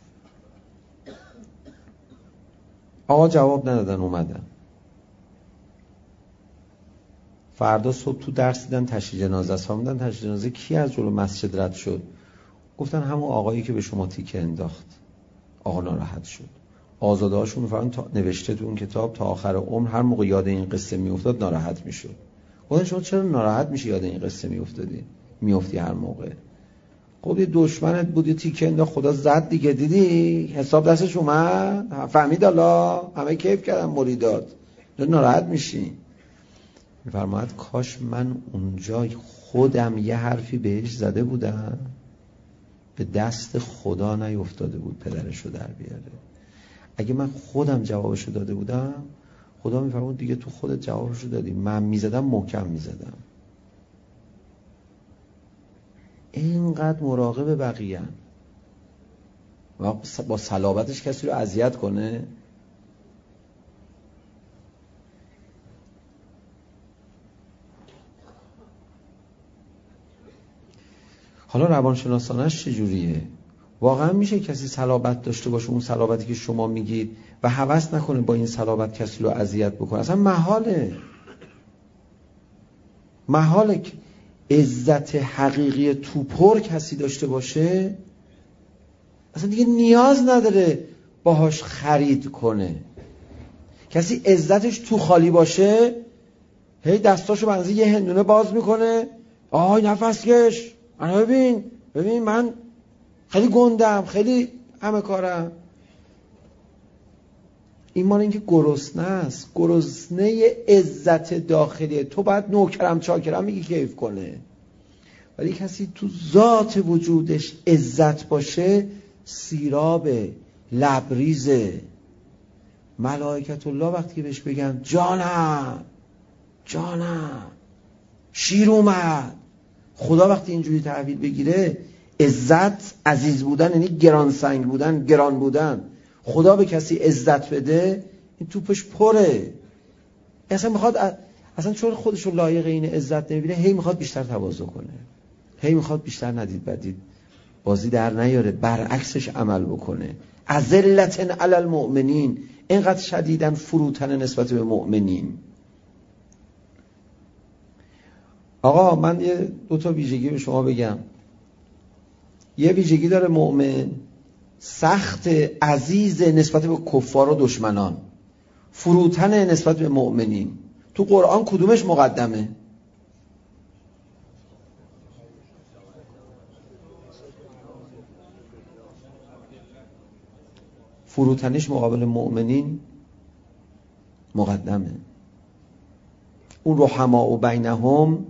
آقا جواب ندادن، اومدن فردا صبح تو درس دیدن تشییع جنازه است. فهمیدن تشییع جنازه کی از جلو مسجد رد شد؟ گفتن همون آقایی که به شما تیکه انداخت. آقا ناراحت شد. آزاده هاشون میفرمایند نوشته تو اون کتاب تا آخر عمر هر موقع یاد این قصه میافتاد ناراحت میشد. گفتن شما چرا ناراحت میشی یاد این قصه میافتی هر موقع؟ خب یه دشمنت بود، یه تیکه انداخت، خدا زد دیگه، دیدی حساب دستش اومد، فهمید الله، همه کیف کردن مریدات، ناراحت میشی. میفرماید کاش من اونجا خودم یه حرفی بهش زده بودم، به دست خدا نیفتاده بود پدرشو در بیاره. اگه من خودم جوابشو داده بودم، خدا میفرمود دیگه تو خودت جوابشو دادی، من میزدم محکم میزدم. اینقدر مراقب بقیه و با صلابتش کسی رو اذیت کنه. حالا روانشناسانش چجوریه؟ واقعا میشه کسی صلابت داشته باشه، اون صلابتی که شما میگید، و هوس نکنه با این صلابت کسی رو اذیت بکنه؟ اصلا محاله که عزت حقیقی توپر کسی داشته باشه، اصلا دیگه نیاز نداره باهاش خرید کنه. کسی عزتش تو خالی باشه، هی دستاشو بنزی یه هندونه باز میکنه، آهای نفس کش، انا ببین من خیلی گندم، خیلی همه کارم. این مال این که گرسنه است، گرسنه عزت داخلی. تو باید نوکرم چاکرم میگی کیف کنه، ولی کسی تو ذات وجودش عزت باشه، سیرابه، لبریزه. ملائکت الله وقتی بهش بگن جانم شیر اومد، خدا وقتی اینجوری تحویل بگیره، عزت عزیز بودن یعنی گران سنگ بودن، گران بودن. خدا به کسی عزت بده، این توپش پره. اصلا میخواد، اصلا چون خودشو لایق این عزت نمیبینه، هی میخواد بیشتر تواضع کنه، هی میخواد بیشتر ندید بدید بازی در نیاره، برعکسش عمل بکنه. اذلة علی المؤمنین، اینقدر شدیدن فروتن نسبت به مؤمنین. آقا من یه دو تا ویژگی به شما بگم. یه ویژگی داره مؤمن، سخت عزیز نسبت به کفار و دشمنان، فروتن نسبت به مؤمنین. تو قرآن کدومش مقدمه؟ فروتنش مقابل مؤمنین مقدمه. اون رحما و بینهم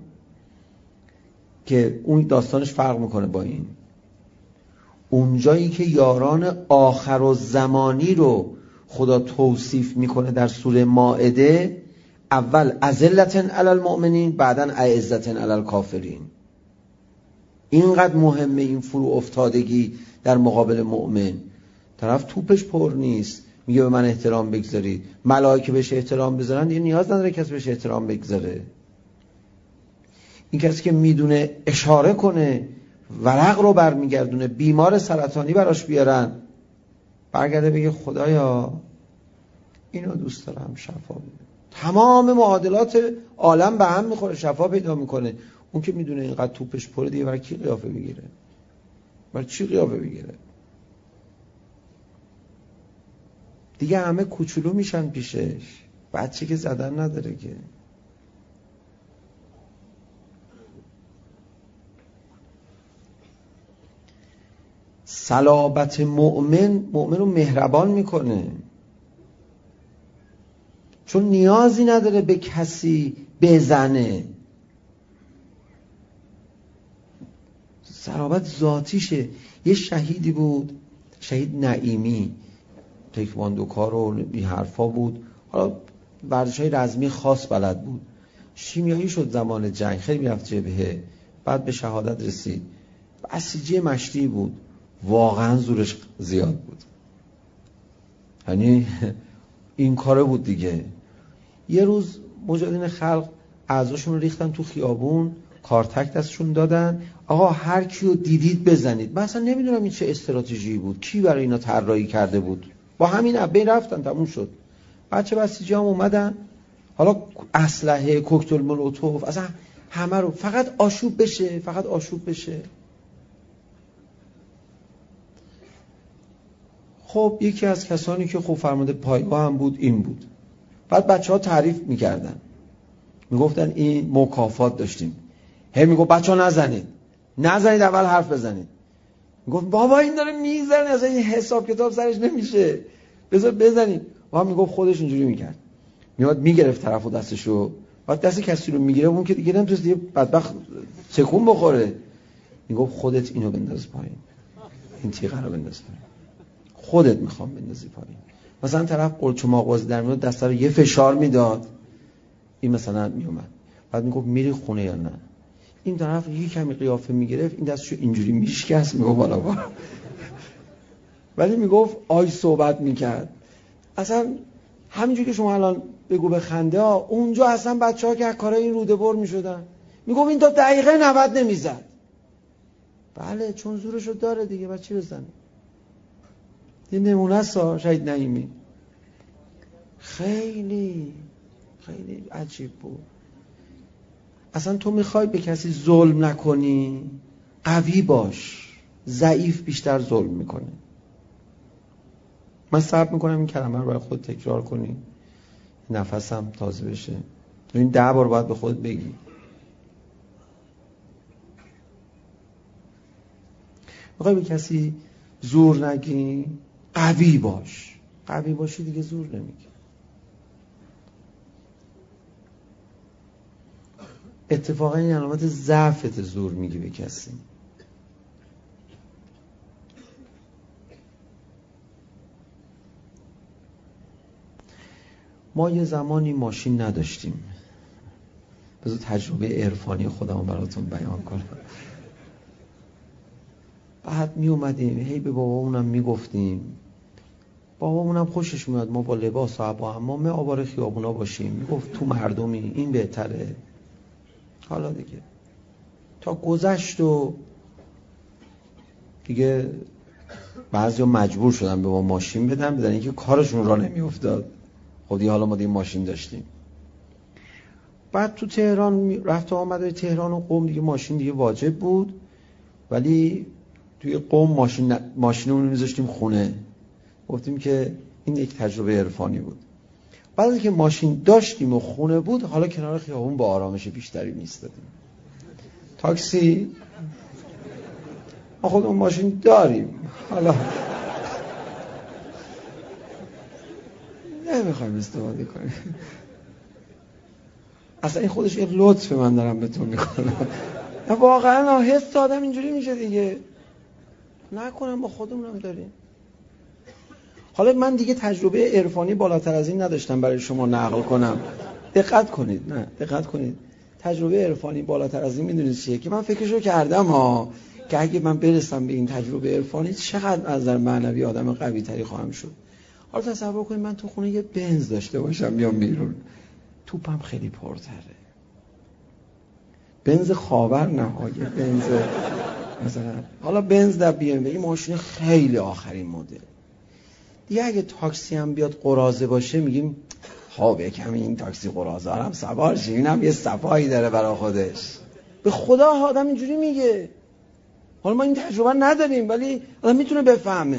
که اون داستانش فرق میکنه با این. اونجایی که یاران آخر و زمانی رو خدا توصیف میکنه در سوره مائده، اول اذلة علی المؤمنین، بعدن اعزة علی الکافرین. اینقدر مهمه این فرو افتادگی در مقابل مؤمن. طرف توپش پر نیست، میگه به من احترام بگذارید، ملائکه بهش احترام بذارن، دیگه نیاز نداره کسی بهش احترام بگذاره. این کسی که میدونه اشاره کنه، ورق رو برمیگردونه، بیمار سرطانی براش بیارن، برگرده بگه خدایا اینو دوست دارم، شفا بده. تمام معادلات عالم به هم میخوره، شفا پیدا میکنه. اون که میدونه اینقدر توپش پره، دیگه برای کی قیافه بگیره؟ برای چی قیافه بگیره؟ دیگه همه کوچولو میشن پیشش، بچه که زدن نداره که. صلابت مؤمن رو مهربان میکنه، چون نیازی نداره به کسی بزنه. صلابت ذاتیشه. یه شهیدی بود، شهید نعیمی، تکواندوکار و این حرفا بود، حالا ورزش‌های رزمی خاص بلد بود، شیمیایی شد زمان جنگ، خیلی میرفت جبهه، بعد به شهادت رسید. بسیجی مشتی بود، واقعا زورش زیاد بود، یعنی این کاره بود دیگه. یه روز مجاهدین خلق اعضاشون رو ریختن تو خیابون، کارتک دستشون دادن، آقا هر کیو دیدید بزنید. من اصلا نمیدونم این چه استراتژی بود، کی برای اینا طراحی کرده بود. با همین عبه رفتن، تموم شد. بچه بسیجی هم اومدن، حالا اسلحه، کوکتل مولوتوف، اصلا همه رو، فقط آشوب بشه، فقط آشوب بشه. خب یکی از کسانی که خوب فرمانده پایگاه هم بود این بود. بعد بچه‌ها تعریف می‌کردن، میگفتن این مکافات داشتیم. هی میگفت بچه‌ها نزنید، اول حرف بزنید. میگفت بابا این داره میزنه، اصلا این حساب کتاب سرش نمیشه، بذار بزنید. و هم میگفت خودش اینجوری میکرد، میاد میگرفت طرفو دستشو، بعد دست کسی رو میگیره، اون که دیگه نمیتونه دیگه بدبخت چکون بخوره، میگفت خودت اینو بنداز پایین، این تیغه رو بنداز پایین، خودت میخوام بندازی پایین. مثلا طرف قلچماق بازی در میاد، دست رو یه فشار میداد، این مثلا میومد، بعد میگفت میری خونه یا نه. این طرف یه کمی قیافه میگرفت، این دستشو اینجوری میشکست، میگفت بالا بالا. ولی میگفت آی صحبت میکرد. اصلا همینجوری که شما الان بگو به خنده ها، اونجا اصلا بچه‌ها که از کارای این روده بر میشدن، میگفت این تا دقیقه 90 نمیزد. بله چون زورشو داره دیگه، بچه بزنه. این نمونه است شهید نعیمی. خیلی خیلی عجیب بود. اصلا تو میخوای به کسی ظلم نکنی، قوی باش. ضعیف بیشتر ظلم میکنه. من صبر میکنم این کلمه رو برای خود تکرار کنی، نفسم تازه بشه. این 10 بار باید به خود بگی. میخوای به کسی زور نگی، قوی باش. قوی باشی دیگه زور نمیگی. اتفاقا این علامت ضعفت، زور میگی به کسی. ما یه زمانی ماشین نداشتیم. بذار تجربه عرفانی خودمو براتون بیان کنم. بعد می اومدیم هی به بابامونم میگفتیم، بابامونم خوشش میاد ما با لباس و با حمام آوار خیابونا باشیم. میگفت تو مردمی این بهتره. حالا دیگه تا گذشت و دیگه بعضیا مجبور شدن به ما ماشین بدن اینکه کارشون را نمیافتاد. خب دیگه حالا ما دیگه ماشین داشتیم. بعد تو تهران رفت و آمد تهران و قم دیگه ماشین دیگه واجب بود، ولی توی قم ماشینمون میذاشتیم خونه. گفتیم که این یک تجربه عرفانی بود. بعد از اینکه ماشین داشتیم و خونه بود، حالا کنار خیابون با آرامش بیشتری میایستادیم. تاکسی ما خودمون ماشین داریم، حالا نمیخوایم استفاده کنیم. اصلا این خودش یه لطف من دارم به تو میکنم. واقعا حس آدم اینجوری میشه دیگه. نکنم با خودمونم داریم. حالا من دیگه تجربه عرفانی بالاتر از این نداشتم برای شما نقل کنم. دقت کنید. تجربه عرفانی بالاتر از این میدونید چیه؟ که من فکرشو کردم که اگه من برسم به این تجربه عرفانی چقدر از نظر معنوی آدم قوی تری خواهم شد. حالا تصور کنید من تو خونه یه بنز داشته باشم، بیام بیرون، توپم خیلی پرتره. بنز خاور نهایه، بنز مثلا حالا بنز در بی ام و، این ماشین خیلی آخرین مدل. دیگه اگه تاکسی هم بیاد قراضه باشه میگیم ها به کمی این تاکسی قراضه هم سوار شیم، اینم یه صفایی داره برای خودش. به خدا آدم اینجوری میگه. حالا ما این تجربه نداریم ولی آدم میتونه بفهمه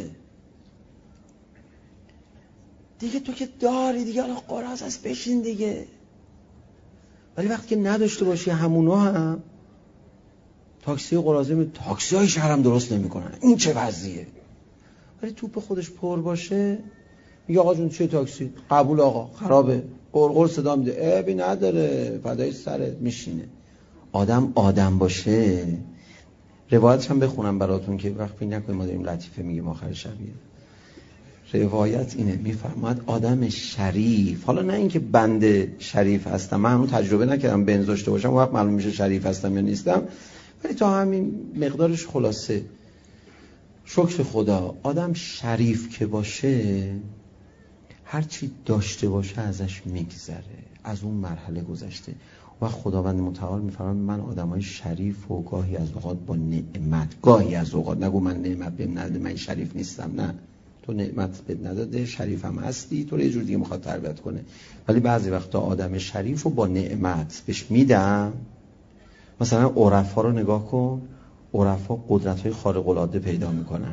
دیگه. تو که داری دیگه، حالا قراض هست بشین دیگه. ولی وقتی که نداشته باشی همونا هم تاکسی قراضه تاکسی های شهرم درست نمیکنن، این چه وضعیه. ولی توپ خودش پر باشه میگه آقا جون چیه تاکسی؟ قبول آقا، خرابه، قرقر صدا میده، عیبی نداره، فدای سرت، میشینه. آدم باشه. روایتش هم بخونم براتون که وقت فکر نکنید ما داریم لطیفه میگیم آخر شبیه. روایت اینه، میفرماد آدم شریف، حالا نه اینکه بنده شریف هستم، من هنوز تجربه نکردم بنز داشته باشم وقت معلوم میشه شریف هستم یا نیستم، ولی تا همین مقدارش خلاصه شکر خدا. آدم شریف که باشه هر چی داشته باشه ازش میگذره، از اون مرحله گذشته. و خداوند متعال میفرماید من آدمای شریف و گاهی از اوقات با نعمت، گاهی از اوقات، نگو من نعمت بهم نداده من شریف نیستم، نه، تو نعمت بهت نداده، شریف هم هستی، تو رو یه جور دیگه میخواد تربیت کنه. ولی بعضی وقتا آدم شریف رو با نعمت بهش میدم. مثلا عرفا رو نگاه کن، عرفا قدرت‌های خارق العاده پیدا میکنن.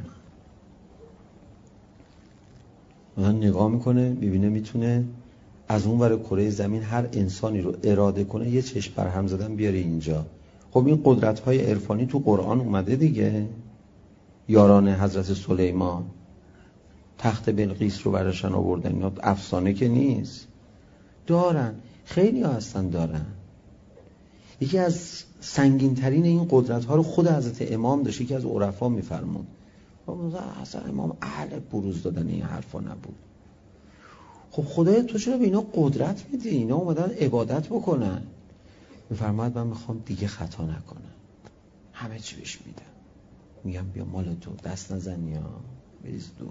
مثلا نگاه میکنه میبینه میتونه از اون ور کره زمین هر انسانی رو اراده کنه یه چشم بر هم زدن بیاره اینجا. خب این قدرت‌های عرفانی تو قرآن اومده دیگه. یاران حضرت سلیمان تخت بلقیس رو براشون آوردن، اینا افسانه که نیست، دارن، خیلی ها هستن دارن. یکی از سنگین ترین این قدرت ها رو خود حضرت امام داشت، یکی از عرفا میفرمود. حضرت امام اهل بروز دادن این حرفا نبود. خب خدای تو چرا به اینا قدرت میدی؟ اینا اومدن عبادت بکنن. میفرماید من میخوام دیگه خطا نکنم، همه چی بهش میدم، میگم بیا مال تو، دست نزنی ها، بریز دور،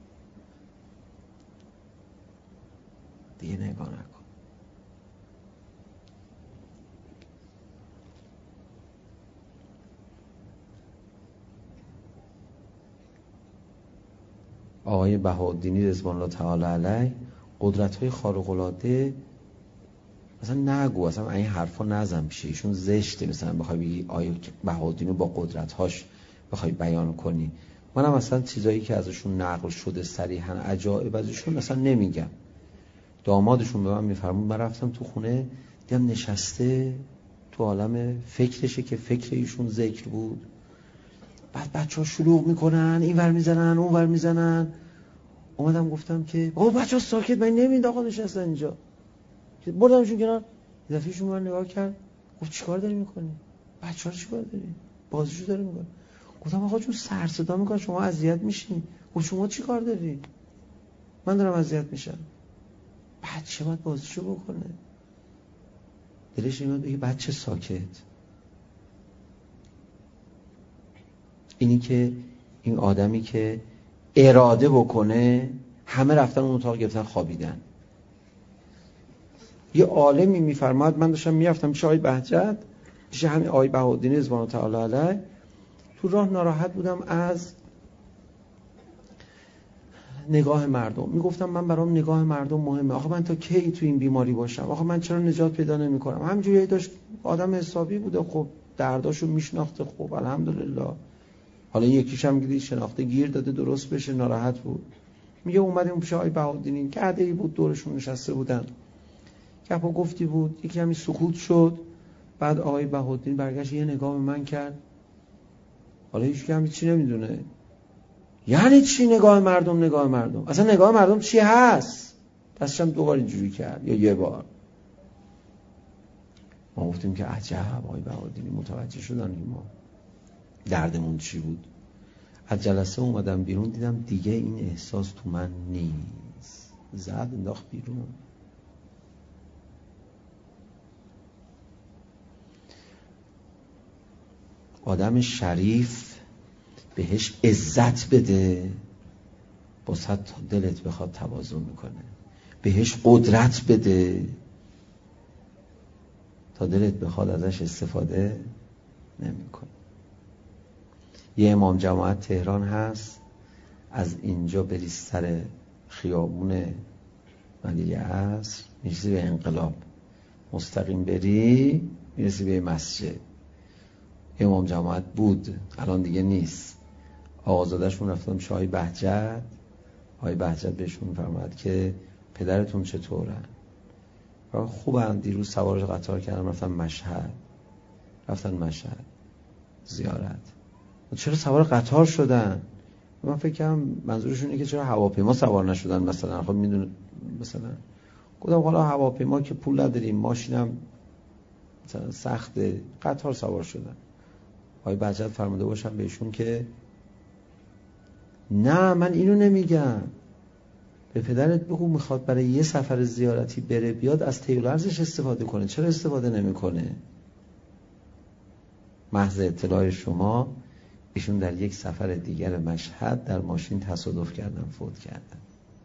دیگه نگاه نکن. آقای بهاءالدین رضوان الله تعالی علیه قدرت‌های خارق‌العاده، مثلا نگو، اصلا این حرفا نزن پیش ایشون، زشته مثلا بخوای بگی آقای بهاءالدین رو با قدرت‌هاش بخوای بیان کنی. منم مثلا چیزایی که ازشون نقل شده صریحاً عجایب ازشون مثلا نمیگم. دامادشون به من میفرمود، من رفتم تو خونه دیدم نشسته تو عالم فکرشه که فکر ایشون ذکر بود. بعد بچه‌ها شلوغ میکنن، این ور میزنن اون ور میزنن. اومدم گفتم که آقا بچه‌ها ساکت، من نمی‌بینید آقا نشستن اینجا. بردمشون کنار، یه دفعهشون من نگاه کرد، گفت چیکار داری میکنی؟ بچه‌ها رو چیکار داری؟ بازیشو داری میکنی؟ گفتم آقا چون سر صدا میکنن شما اذیت میشین. گفت شما چیکار داری؟ من دارم اذیت میشم. بچه باید بازیشو بکنه. دلش نمیاد بگه بچه ساکت. اینی که این آدمی که اراده بکنه، همه رفتن اون اتاق گرفتن خوابیدن. یه عالمی میفرماد، من داشتم میرفتم پیش آقای بهجت، پیش همین آقای بهاءالدین رضوان الله تعالی علیه، تو راه ناراحت بودم از نگاه مردم. میگفتم من برام نگاه مردم مهمه. آخه من تا کی تو این بیماری باشم؟ آخه من چرا نجات پیدا نمی‌کنم؟ همینجوری داشت، آدم حسابی بوده، خب درداشو میشناخته، خب الحمدلله. حالا یکیش هم گیری شناخته گیر داده درست بشه، ناراحت بود. میگه اومدیم پیش آقای بهاءالدین، کعده‌ای بود دورشون نشسته بودن، گپا گفتی بود، یکی همین سکوت شد. بعد آقای بهاءالدین برگشت یه نگاه به من کرد، حالا هیچ کسی چی نمیدونه. یعنی چی نگاه مردم؟ نگاه مردم اصلا نگاه مردم چی هست؟ دستش هم دوبار اینجوری کرد یا یه بار. ما گفتیم که عجب آقای بهاءالدین متوجه شدن ما دردمون چی بود. از جلسه اومدم بیرون دیدم دیگه این احساس تو من نیست. زد انداخت بیرون. آدم شریف بهش عزت بده، بسات دلت بخواد تواضع میکنه. بهش قدرت بده تا دلت بخواد ازش استفاده نمیکنه. یه امام جماعت تهران هست، از اینجا بری سر خیابون مدینه عصر میرسی به انقلاب، مستقیم بری میرسی به مسجد. امام جماعت بود، الان دیگه نیست. آقازادهشون رفتم شاه بهجت، آقای بهجت بهشون فرمود که پدرتون چطورن؟ خوبن. دیروز سوار قطار کردم رفتن مشهد زیارت. چرا سوار قطار شدن؟ من فکر کنم منظورشون اینه که چرا هواپیما سوار نشدن مثلا. خب میدونه مثلا گفتم حالا هواپیما که پول نداریم، ماشینم مثلا سخته، قطار سوار شدن. آقای بهجت فرموده باشم بهشون که نه، من اینو نمیگم، به پدرت بگو میخواد برای یه سفر زیارتی بره بیاد از طیل ارزش استفاده کنه، چرا استفاده نمیکنه؟ محض اطلاع شما، ایشون در یک سفر دیگر مشهد در ماشین تصادف کردن، فوت کردن.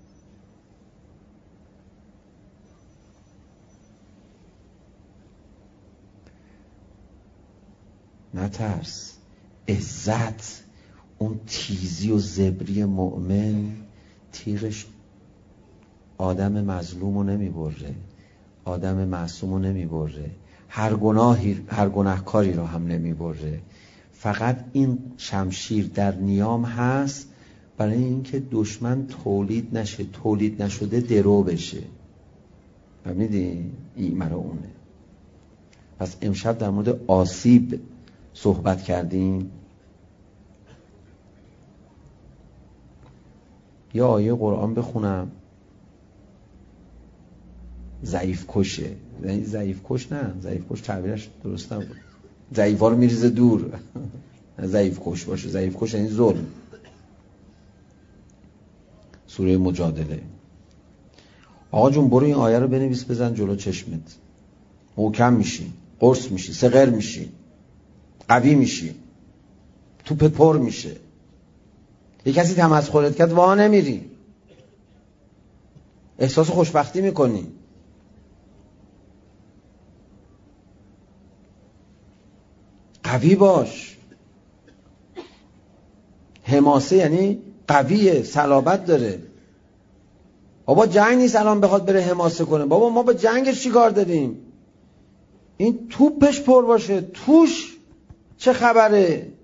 نترس، عزت، اون تیزی و زبری مؤمن، تیغش آدم مظلومو نمیبره، آدم معصومو نمیبره، هر گناهکاری رو هم نمیبره. فقط این شمشیر در نیام هست برای اینکه دشمن تولید نشه، تولید نشده درو بشه. فهمیدی؟ این مرا اونه. پس امشب در مورد آسیب صحبت کردیم. یا آیه قرآن بخونم ضعیف کشه، یعنی ضعیف کش نه، ضعیف کش تعبیرش درست نبود، ضعیفا رو میریزه دور. ضعیف کش باشه، ضعیف کش یعنی ظلم. سوره مجادله. آقا جون برو این آیه رو بنویس بزن جلو چشمت، محکم میشی، قرص میشی، صغر میشی، قوی میشی، توپ پر میشه. یک کسی تمسخرت کرد وا نمیری، احساس خوشبختی میکنی. قوی باش. حماسه یعنی قویه، صلابت داره. بابا جنگ نیست الان بخواد بره حماسه کنه. بابا ما با جنگش چی کار داریم؟ این توپش پر باشه، توش چه خبره؟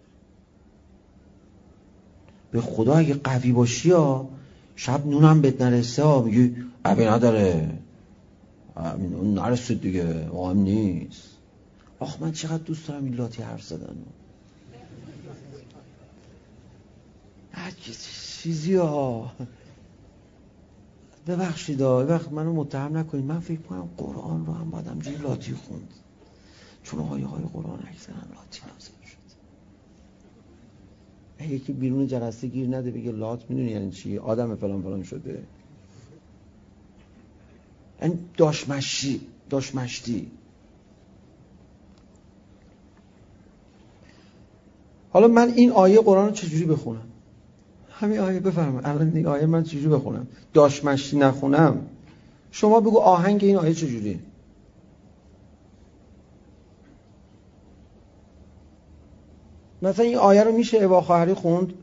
به خدا اگه قوی باشی ها، شب نونم بهت نرسه ها، میگی قوی نداره، اون نرسید دیگه، مهم نیست. آخ من چقدر دوست دارم این لاتی حرف زدن. چیزی ها ببخشید ها، وقت منو متهم نکنید. من فکر کنم قرآن رو هم باید همجوری لاتی خوند، چون آیه های قرآن اکثرا لاتی نازل شد. یکی بیرون جلسه گیر نده بگه لات میدونی یعنی چی، آدم فلان فلان شده، یعنی داشمشتی. حالا من این آیه قرآن رو چجوری بخونم؟ همین آیه بفرمایید. الان این آیه من چجوری بخونم؟ داشمشتی نخونم. شما بگو آهنگ این آیه چجوریه؟ مثلا این آیه رو میشه ابا خواهری خوند؟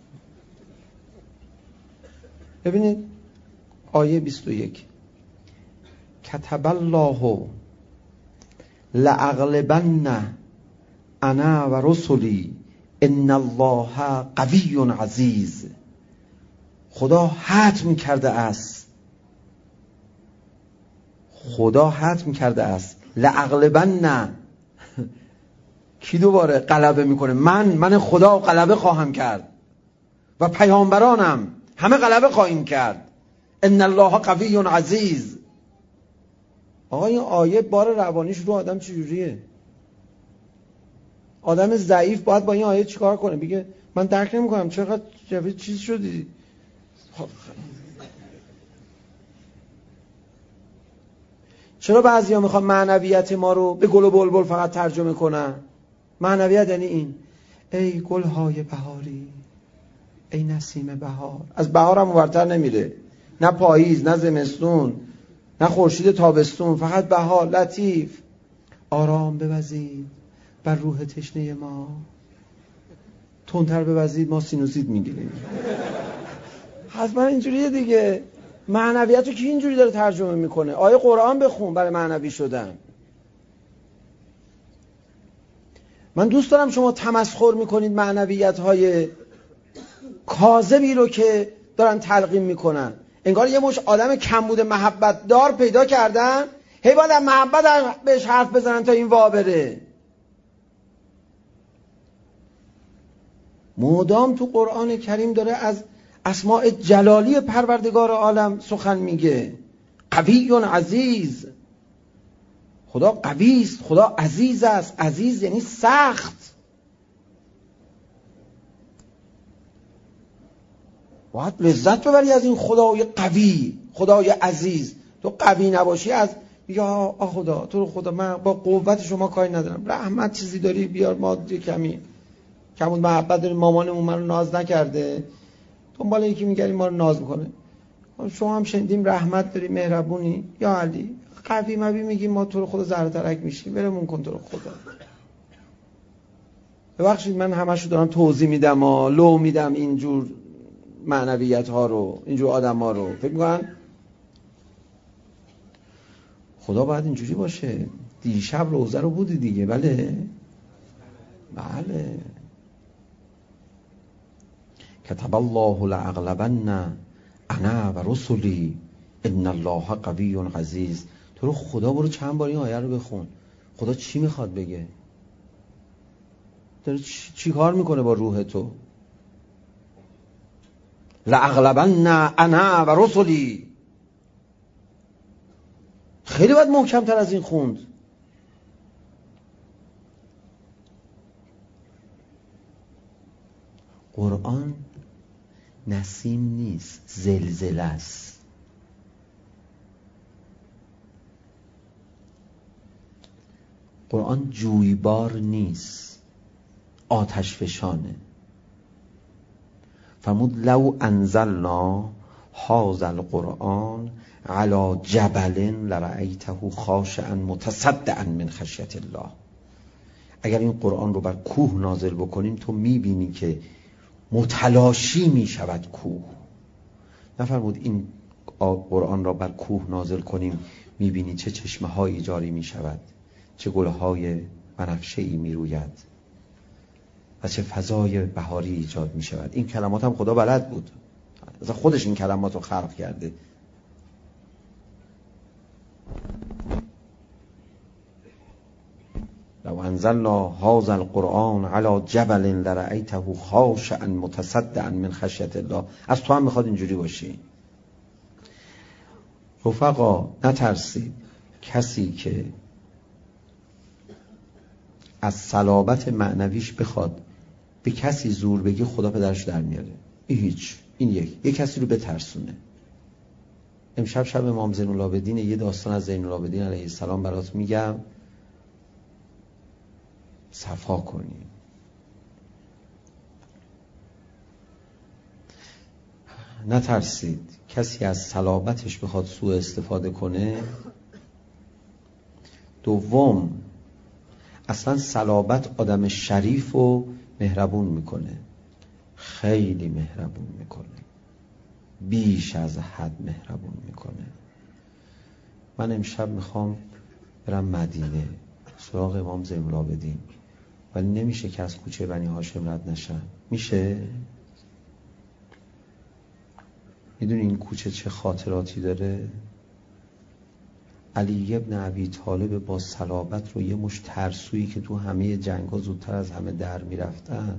ببینید آیه 21 کتب الله لأغلبن انا و رسلی ان الله قوی عزیز. خدا حتم کرده است لأغلبن. کی دوباره غلبه میکنه؟ من خدا غلبه خواهم کرد و پیامبرانم همه غلبه خواهیم کرد. ان الله قوی عزیز. آقا این آیه بار روانیش رو آدم چجوریه؟ آدم ضعیف باید با این آیه چیکار کنه؟ بگه من درک نمیکنم چقدر چیز شدی. چرا بعضیا میخوان معنویت ما رو به گل و بلبل فقط ترجمه کنن؟ معنویت یعنی این: ای گلهای بهاری، ای نسیم بهار. از بهار هم اونورتر نمیره، نه پاییز، نه زمستون، نه خورشید تابستون، فقط بهار. لطیف. آرام بوزید بر روح تشنه ما، تندتر بوزید ما سینوسیت میگیریم. حتما اینجوریه دیگه. معنویت رو کی اینجوری داره ترجمه میکنه؟ آیه قرآن بخون برای معنوی شدن. من دوست دارم شما تمسخر میکنید معنویت‌های کاذبی رو که دارن تلقین میکنن. انگار یه مش آدم کمبود محبت دار پیدا کردن، هی باید محبت بهش حرف بزنن تا این وا بره. مدام تو قرآن کریم داره از اسماء جلالی پروردگار عالم سخن میگه. قوی عزیز، خدا قوی است، خدا عزیز است. عزیز یعنی سخت. باید لذت ببری از این خدای قوی، خدای عزیز. تو قوی نباشی از یا خدا، تو رو خدا من با قوت شما کاری ندارم، رحمت چیزی داری بیار، ما کمی کمون محبت داریم، مامانمون منو ناز نکرده، دنبال یکی میگردیم ما رو ناز میکنه. شما هم شنیدیم رحمت داری، مهربونی، یا علی قوی مبی میگیم ما تو رو خدا ذره ترک میشیم، برمون کن تو رو خدا. ببخشید من همشو دارم توضیح میدم و لو میدم اینجور معنویت ها رو، اینجور آدم ها رو. فکر میکنن خدا باید اینجوری باشه. دیشب روزه رو بودی دیگه. بله کتب الله لأغلبن انا و رسلی ان الله قوی عزیز. تو رو خدا برو چند بار این آیه رو بخون. خدا چی میخواد بگه؟ داره چی کار میکنه با روح تو؟ لأغلبن انا و رسلی. خیلی باید محکم تر از این خوند. قرآن نسیم نیست، زلزله است. قرآن جویبار نیست، آتش فشانه. فرمود لو انزلنا هذا القرآن علی جبل لرأیته خاشعا متصدعا من خشیت الله. اگر این قرآن رو بر کوه نازل بکنیم تو میبینی که متلاشی میشود کوه. نفرمود این قرآن را بر کوه نازل کنیم میبینی چه چشمه هایی جاری میشود، چه گلهای بنفشه‌ای میروید و چه فضای بهاری ایجاد میشود. این کلمات هم خدا بلد بود، اصلا خودش این کلمات رو خلق کرده. لو انزلنا هذا القرآن على جبل لرأیته خاشعا متصدعا من خشیت الله. از تو هم میخواد اینجوری باشی. رفقا نترسید. کسی که از صلابت معنویش بخواد به کسی زور بگی خدا پدرش در میاره. این یک کسی رو بترسونه. امشب شب امام زین العابدین یه داستان از زین العابدین علیه السلام برات میگم، صفا کنیم. نترسید. کسی از صلابتش بخواد سوء استفاده کنه. دوم، اصلا صلابت آدم شریف و مهربون میکنه، خیلی مهربون میکنه، بیش از حد مهربون میکنه. من امشب میخوام برم مدینه سراغ امام زین العابدین، ولی نمیشه که از کوچه بنی هاشم رد نشم. میشه؟ میدونی این کوچه چه خاطراتی داره؟ علی ابن ابی طالب با صلابت رو یه مش ترسویی که تو همه جنگ‌ها زودتر از همه در میرفتن،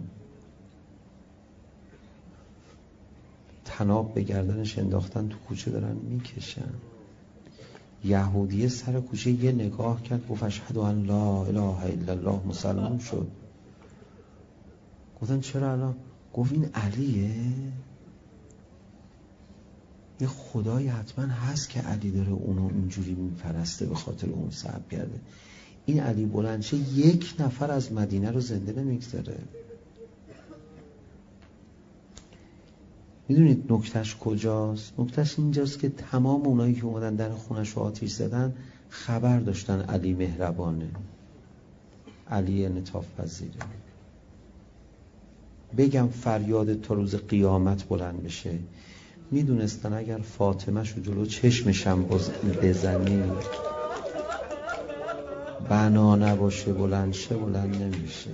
طناب به گردنش انداختن، تو کوچه دارن میکشن. یهودیه سر کوچه یه نگاه کرد، گفت اشهد ان لا اله الا الله، مسلمان شد. گفتن چرا الان؟ گفت این علیه، یه خدایی حتما هست که علی داره اونو اینجوری میپرسته، به خاطر اون صبر کرده. این علی بلند شه یک نفر از مدینه رو زنده نمیگذاره. میدونید نکتهش کجاست؟ نکتهش اینجاست که تمام اونایی که اومدن در خونش رو آتیش زدن خبر داشتن علی مهربانه، علی انعطاف پذیره. بگم فریاد تا روز قیامت بلند بشه، میدونستن اگر فاطمه شو جلو چشمشم بزنی بنا نباشه بلند شه بلند نمیشه.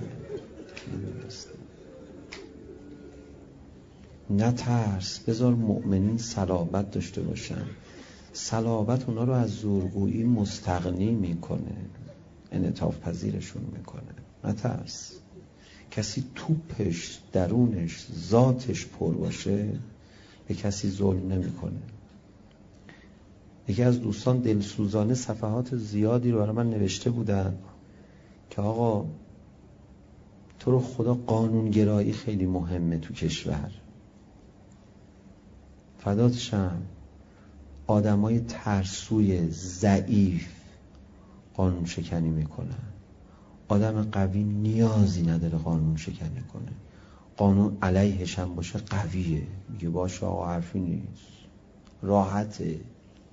نترس، بذار مؤمنین صلابت داشته باشن. صلابت اونا رو از زورگویی مستغنی میکنه، انعطاف پذیرشون میکنه. نترس. کسی توپش، درونش، ذاتش پر باشه به کسی ظلم نمیکنه. یکی از دوستان دلسوزانه صفحات زیادی رو برای من نوشته بودن که آقا تو رو خدا قانونگرایی خیلی مهمه تو کشور. فدات شم. آدمای ترسوی ضعیف قانون شکنی میکنن. آدم قوی نیازی نداره قانون شکنی کنه. قانون علیهش هم باشه قویه، میگه باشه آقا حرفی نیست، راحته.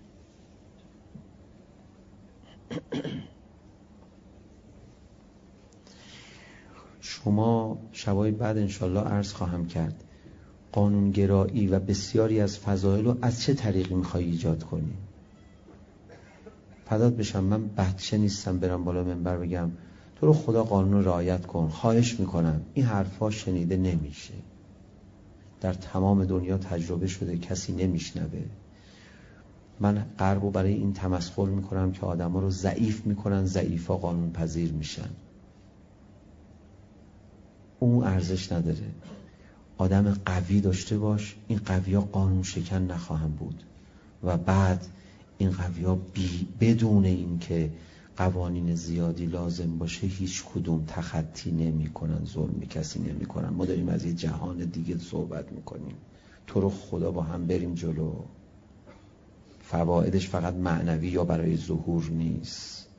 شما شبای بعد انشالله عرض خواهم کرد قانونگرایی و بسیاری از فضایل رو از چه طریقی میخوای ایجاد کنی. فدات بشم، من بچه نیستم برم بالا منبر بگم تو رو خدا قانون رو رعایت کن، خواهش میکنم. این حرفا شنیده نمیشه. در تمام دنیا تجربه شده، کسی نمیشنوه. من غرب رو برای این تمسخر میکنم که آدما رو ضعیف میکنن، ضعیفا قانون پذیر میشن. اون ارزش نداره. آدم قوی داشته باش، این قوی ها قانون شکن نخواهم بود و بعد این قوی ها بدون این که قوانین زیادی لازم باشه هیچ کدوم تخطی نمی کنن، ظلم کسی نمی کنن. ما داریم از یه جهان دیگه صحبت میکنیم. تو رو خدا با هم بریم جلو. فوایدش فقط معنوی یا برای ظهور نیست.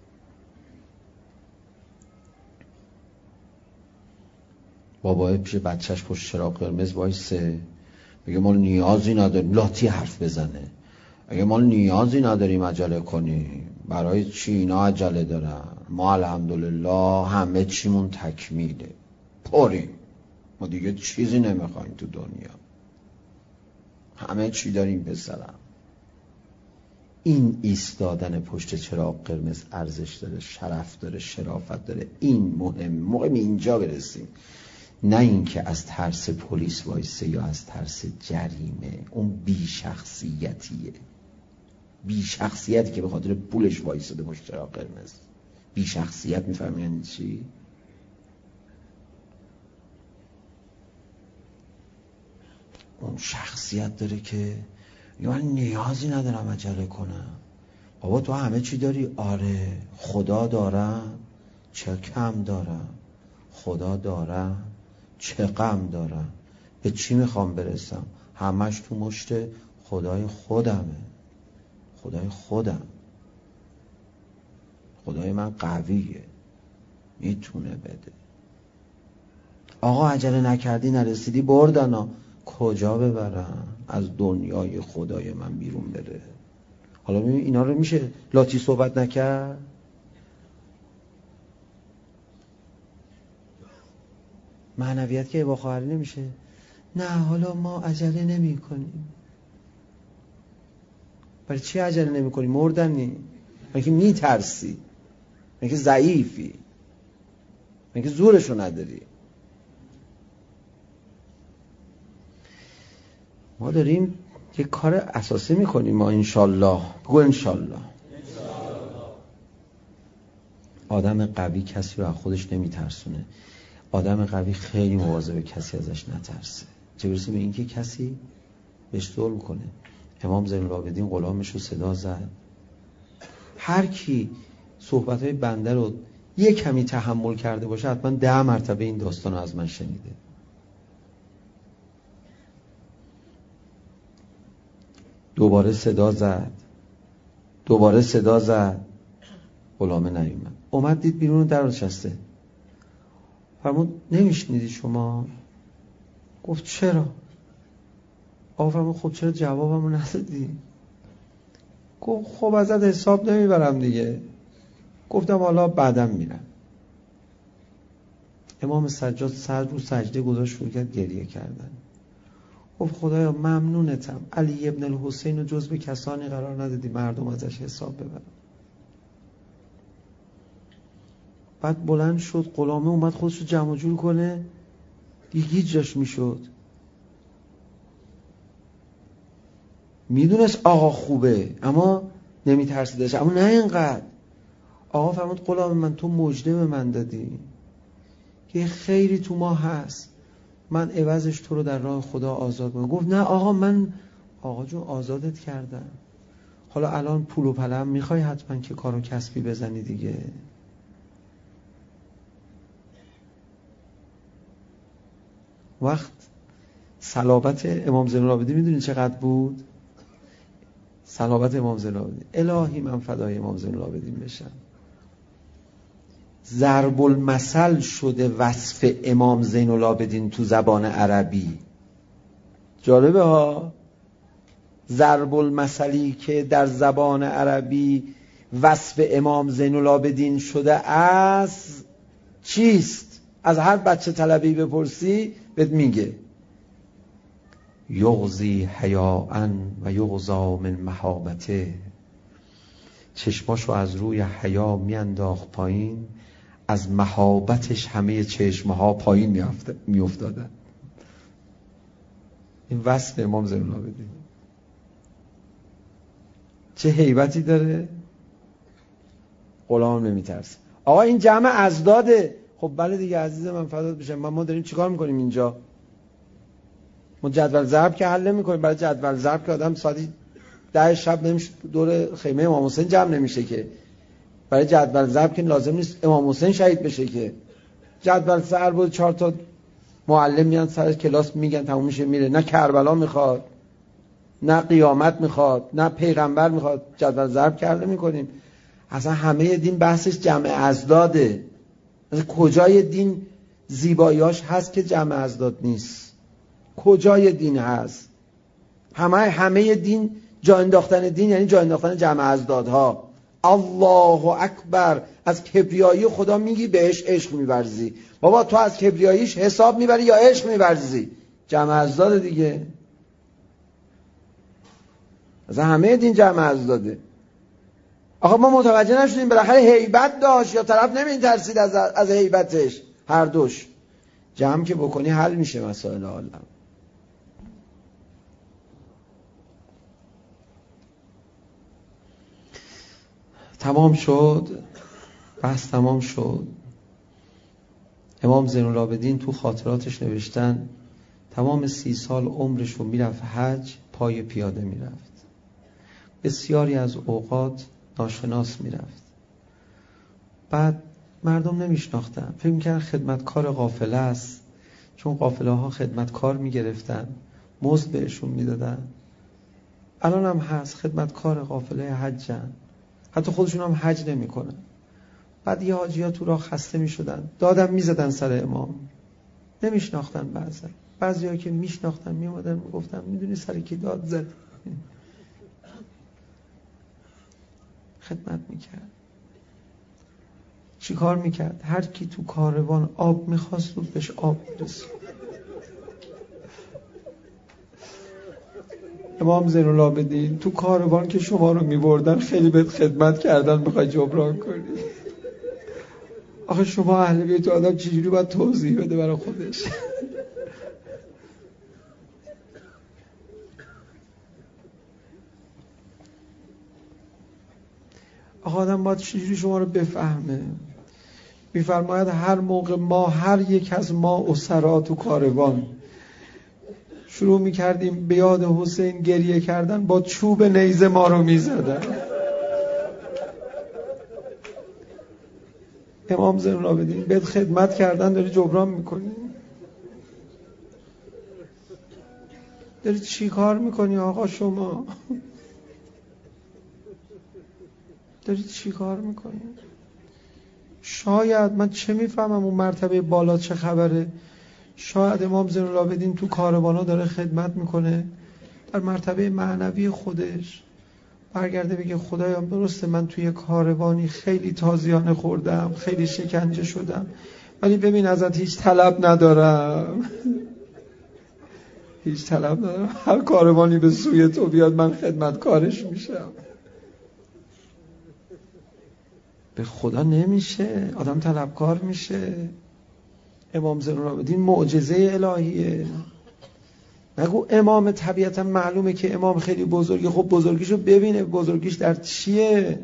بابای پیش بچهش پشت چراغ قرمز وایسه بگه ما نیازی نداریم، لاتی حرف بزنه، اگه ما نیازی نداریم عجله کنیم، برای چی اینا عجله دارن؟ ما الحمدلله همه چیمون تکمیله، پریم، ما دیگه چیزی نمیخوایم تو دنیا، همه چی داریم پسرم. این ایستادن پشت چراغ قرمز ارزش داره، شرف داره، شرافت داره. این مهم. موقع اینجا برسیم، نه اینکه از ترس پلیس وایسه یا از ترس جریمه. اون بی شخصیتیه، بی شخصیتی که به خاطر پولش وایساده پشت چراغ قرمز. بی شخصیت میفهمی یعنی چی؟ اون شخصیت داره که من نیازی ندارم عجله کنم. بابا تو همه چی داری؟ آره. خدا دارم؟ چه کم دارم. خدا دارم؟ چه غم دارم. به چی میخوام برسم؟ همش تو مشت خدای خودمه. خدای خودم، خدای من قویه، میتونه بده. آقا عجله نکردی نرسیدی بردن، کجا ببرم؟ از دنیای خدای من بیرون بره. حالا ببین اینا رو میشه لاتی صحبت نکرد؟ معنویت که با خواهری نمیشه. نه حالا ما عجله نمی کنیم. برای چی عجله نمی کنی؟ مردنی؟ من که میترسی، من که ضعیفی، من که زورشو نداری. ما داریم یک کار اساسی میکنیم. ما انشالله، بگو انشالله. آدم قوی کسی رو از خودش نمیترسونه. آدم قوی خیلی مواظب کسی ازش نترسه، چه برسه به اینکه کسی بهش ظلم کنه. امام زین العابدین غلامش رو صدا زد. هر کی صحبت‌های بنده رو یک کمی تحمل کرده باشه حتما 10 مرتبه این داستان رو از من شنیده. دوباره صدا زد، غلامه نیومد. اومد دید بیرون در نشسته. فرمود نمیشنیدی شما؟ گفت چرا؟ آقا فرمود خب چرا جوابمو ندادی؟ گفت خب ازت حساب نمیبرم دیگه. گفتم حالا بعدم میرم. امام سجاد سر رو سجده گذاشت، شروع کرد گریه کردن. گفت خدایا ممنونتم، علی ابن الحسین رو جزو کسانی قرار ندادی مردم ازش حساب ببرن. بعد بلند شد، غلامه اومد خودش رو جمع جور کنه، دیگه هیچ جاش میشد. میدونست آقا خوبه اما نمیترسیدش، اما نه اینقدر. آقا فرمود غلام من تو مژده به من دادی که خیری تو ما هست، من عوضش تو رو در راه خدا آزاد کنم. گفت نه آقا من آقا جون آزادت کردم، حالا الان پول و پلم میخوای حتما که کارو کسبی بزنی دیگه. وقت صلابت امام زین العابدین میدونی چقدر بود؟ صلابت امام زین العابدین، الهی من فدای امام زین العابدین بشم. ضرب المثل شده وصف امام زین العابدین تو زبان عربی. جالبه ها، ضرب المثلی که در زبان عربی وصف امام زین العابدین شده از چیست؟ از هر بچه طلبی بپرسی بهت میگه یغزی حیاء و یغزا من مهابته. چشماشو از روی حیا میانداخت پایین، از مهابتش همه چشمها پایین میافتادن. این وصف امام زین العابدین چه هیبتی داره. غلام نمیترسه. آقا این جمع ازداده. خب بله دیگه عزیز من فدات بشم، ما داریم چیکار میکنیم اینجا؟ ما جدول ضرب که حل نمیکنیم. برای جدول ضرب که آدم ساعتی 10 شب نمیشه دور خیمه امام حسین جمع نمیشه که. برای جدول ضرب که لازم نیست امام حسین شهید بشه که. جدول ضرب بود 4 تا معلم میان سر کلاس میگن تموم میشه میره. نه کربلا میخواد، نه قیامت میخواد، نه پیغمبر میخواد. جدول ضرب کرده میکنیم. اصلا همه دین بحثش جمع ازداده. مثلا کجای دین زیباییاش هست که جمع ازداد نیست؟ کجای دین هست؟ همه دین جا انداختن دین یعنی جا انداختن جمع ازدادها. الله اکبر. از کبریایی خدا میگی بهش عشق می‌ورزی. بابا تو از کبریاییش حساب میبری یا عشق می‌ورزی؟ جمع ازداد دیگه. از همه دین جمع ازداده. آخه ما متوجه نشدیم بالاخره هیبت داشت یا طرف نمی‌ترسید از هیبتش؟ هر دوش جمع که بکنی حل میشه مسائل عالم. تمام شد، بحث تمام شد. امام زین العابدین تو خاطراتش نوشتن تمام 30 سال عمرش رو میرفت حج، پای پیاده میرفت. بسیاری از اوقات ناشناس میرفت. بعد مردم نمیشناختن، فکر میکردن خدمتکار قافله است، چون قافله ها خدمتکار میگرفتن، مزد بهشون میدادن. الان هم هست خدمتکار قافله حجن، حتی خودشون هم حج نمی کنن. بعد یه حاجی ها تو راه خسته می شدن، دادم می زدن سر امام. نمیشناختن بعضی ها که میشناختن می اومدن می گفتن میدونی سر کی داد زد؟ خدمت می کرد. چی کار می کرد؟ هر کی تو کاروان آب می خواست رو بهش آب رسید. امام زین العابدین تو کاروان که شما رو میبردن خیلی بهت خدمت کردن، میخوای جبران کنی. آخه شما اهل بیت آدم چجوری باید توضیح بده برای خودش؟ آخه آدم باید چجوری شما رو بفهمه؟ میفرماید هر موقع ما هر یک از ما اسرا تو کاروان شروع میکردیم به یاد حسین گریه کردن، با چوب نیزه ما رو میزدن. امام زین العابدین بهت خدمت کردن، داری جبران میکنی؟ داری چی کار میکنی آقا شما؟ داری چی کار میکنی؟ شاید من چه میفهمم اون مرتبه بالا چه خبره، شاید امام زین العابدین تو کاروانا داره خدمت میکنه، در مرتبه معنوی خودش برگرده بگه خدایا درسته من توی کاروانی خیلی تازیانه خوردم، خیلی شکنجه شدم، ولی ببین ازت هیچ طلب ندارم. هیچ طلب ندارم، هر کاروانی به سوی تو بیاد من خدمتکارش میشم. به خدا نمیشه، آدم طلبکار میشه. امام زین العابدین معجزه الهیه. نگو امام طبیعتا معلومه که امام خیلی بزرگه، خب بزرگیشو ببینه، بزرگیش در چیه؟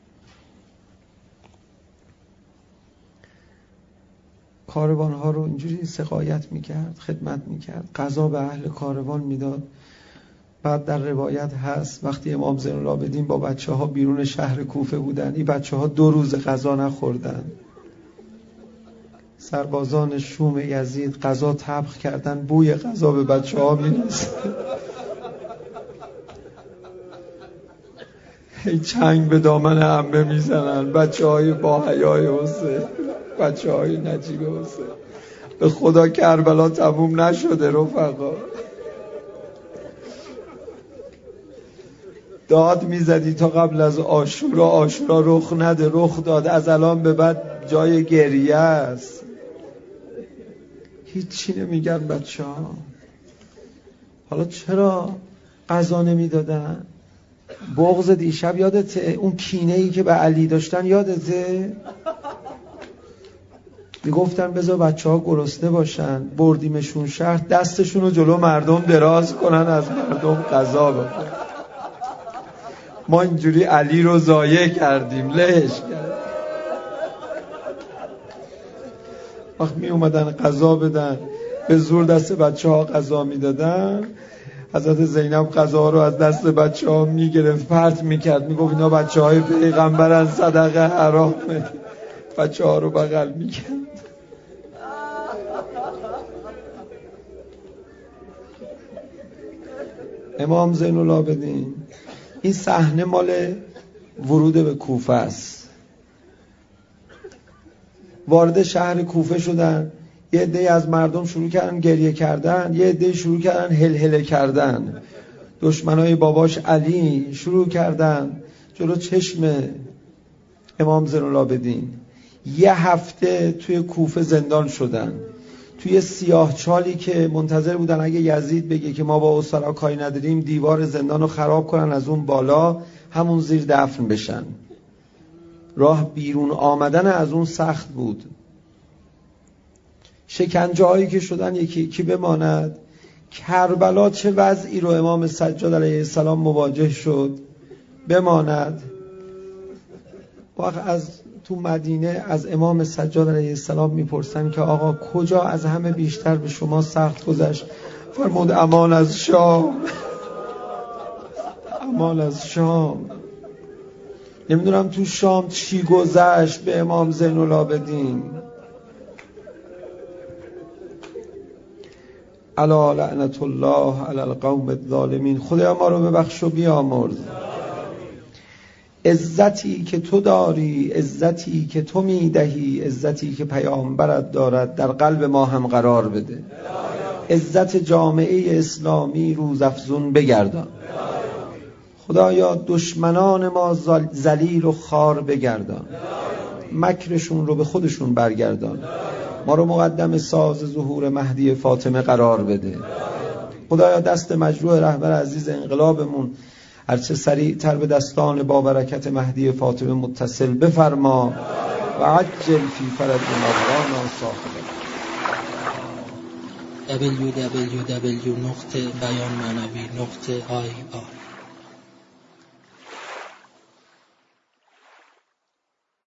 کاروانها رو اینجوری سقایت میکرد، خدمت میکرد، غذا به اهل کاروان میداد. بعد در روایت هست وقتی امام زین العابدین با بچه ها بیرون شهر کوفه بودن، این بچه ها 2 روز غذا نخوردن. سربازان شوم یزید غذا طبخ کردن، بوی غذا به بچه ها میرسه. هی چنگ به دامن عمه میزنن بچه های با حیای حسین، بچه های نجیب حسین. به خدا کربلا تموم نشده رفقا. داد میزدی تا قبل از عاشورا رخ نده، رخ داد. از الان به بعد جای گریه است. هیچی نمیگن بچه ها. حالا چرا غذا نمیدادن؟ بغض دیشب یادته؟ اون کینه‌ای که به علی داشتن یادته؟ میگفتن بذار بچه ها گرسنه باشن، بردیمشون شهر، دستشون رو جلو مردم دراز کنن، از مردم غذا بخورن. ما اینجوری علی رو ضایع کردیم، لهش کردیم. وقت می اومدن غذا بدن، به زور دست بچه ها غذا می دادن. حضرت زینب غذا رو از دست بچه ها می گرفت، پرت می کرد، می گفت اینا بچه های پیغمبرن، صدقه حرامه. بچه ها رو بغل می کرد. امام زین العابدین، این صحنه مال ورود به کوفه است. وارد شهر کوفه شدن، یه عده از مردم شروع کردن گریه کردن، یه عده شروع کردن هلهله کردن. دشمنای باباش علی شروع کردن جلو چشم امام زین العابدین. 1 هفته توی کوفه زندان شدن، توی سیاهچالی که منتظر بودن اگه یزید بگه که ما با اسرا کاری نداریم، دیوار زندان رو خراب کنن، از اون بالا همون زیر دفن بشن. راه بیرون آمدن از اون سخت بود. شکنجه هایی که شدن یکی یکی بماند. کربلا چه وضعی رو امام سجاد علیه السلام مواجه شد بماند. وقت از تو مدینه از امام سجاد علیه السلام میپرسن که آقا کجا از همه بیشتر به شما سخت گذشت؟ فرمود امان از شام. امان از شام. نمیدونم تو شام چی گذشت به امام زین العابدین. الا لعنت الله علی القوم الظالمین. خدایا ما رو ببخش و بیامرز. عزتی که تو داری، عزتی که تو میدهی، عزتی که پیامبرت دارد در قلب ما هم قرار بده. عزت جامعه اسلامی روزافزون بگردان. خدایا دشمنان ما ذلیل و خوار بگردان، مکرشون رو به خودشون برگردان. ما رو مقدم ساز ظهور مهدی فاطمه قرار بده. خدایا دست مجروح رهبر عزیز انقلابمون هرچه سریعتر به دستان با برکت مهدی فاطمه متصل بفرما و عجل فی فرج مولانا صاحب www.beyanmanavi.ir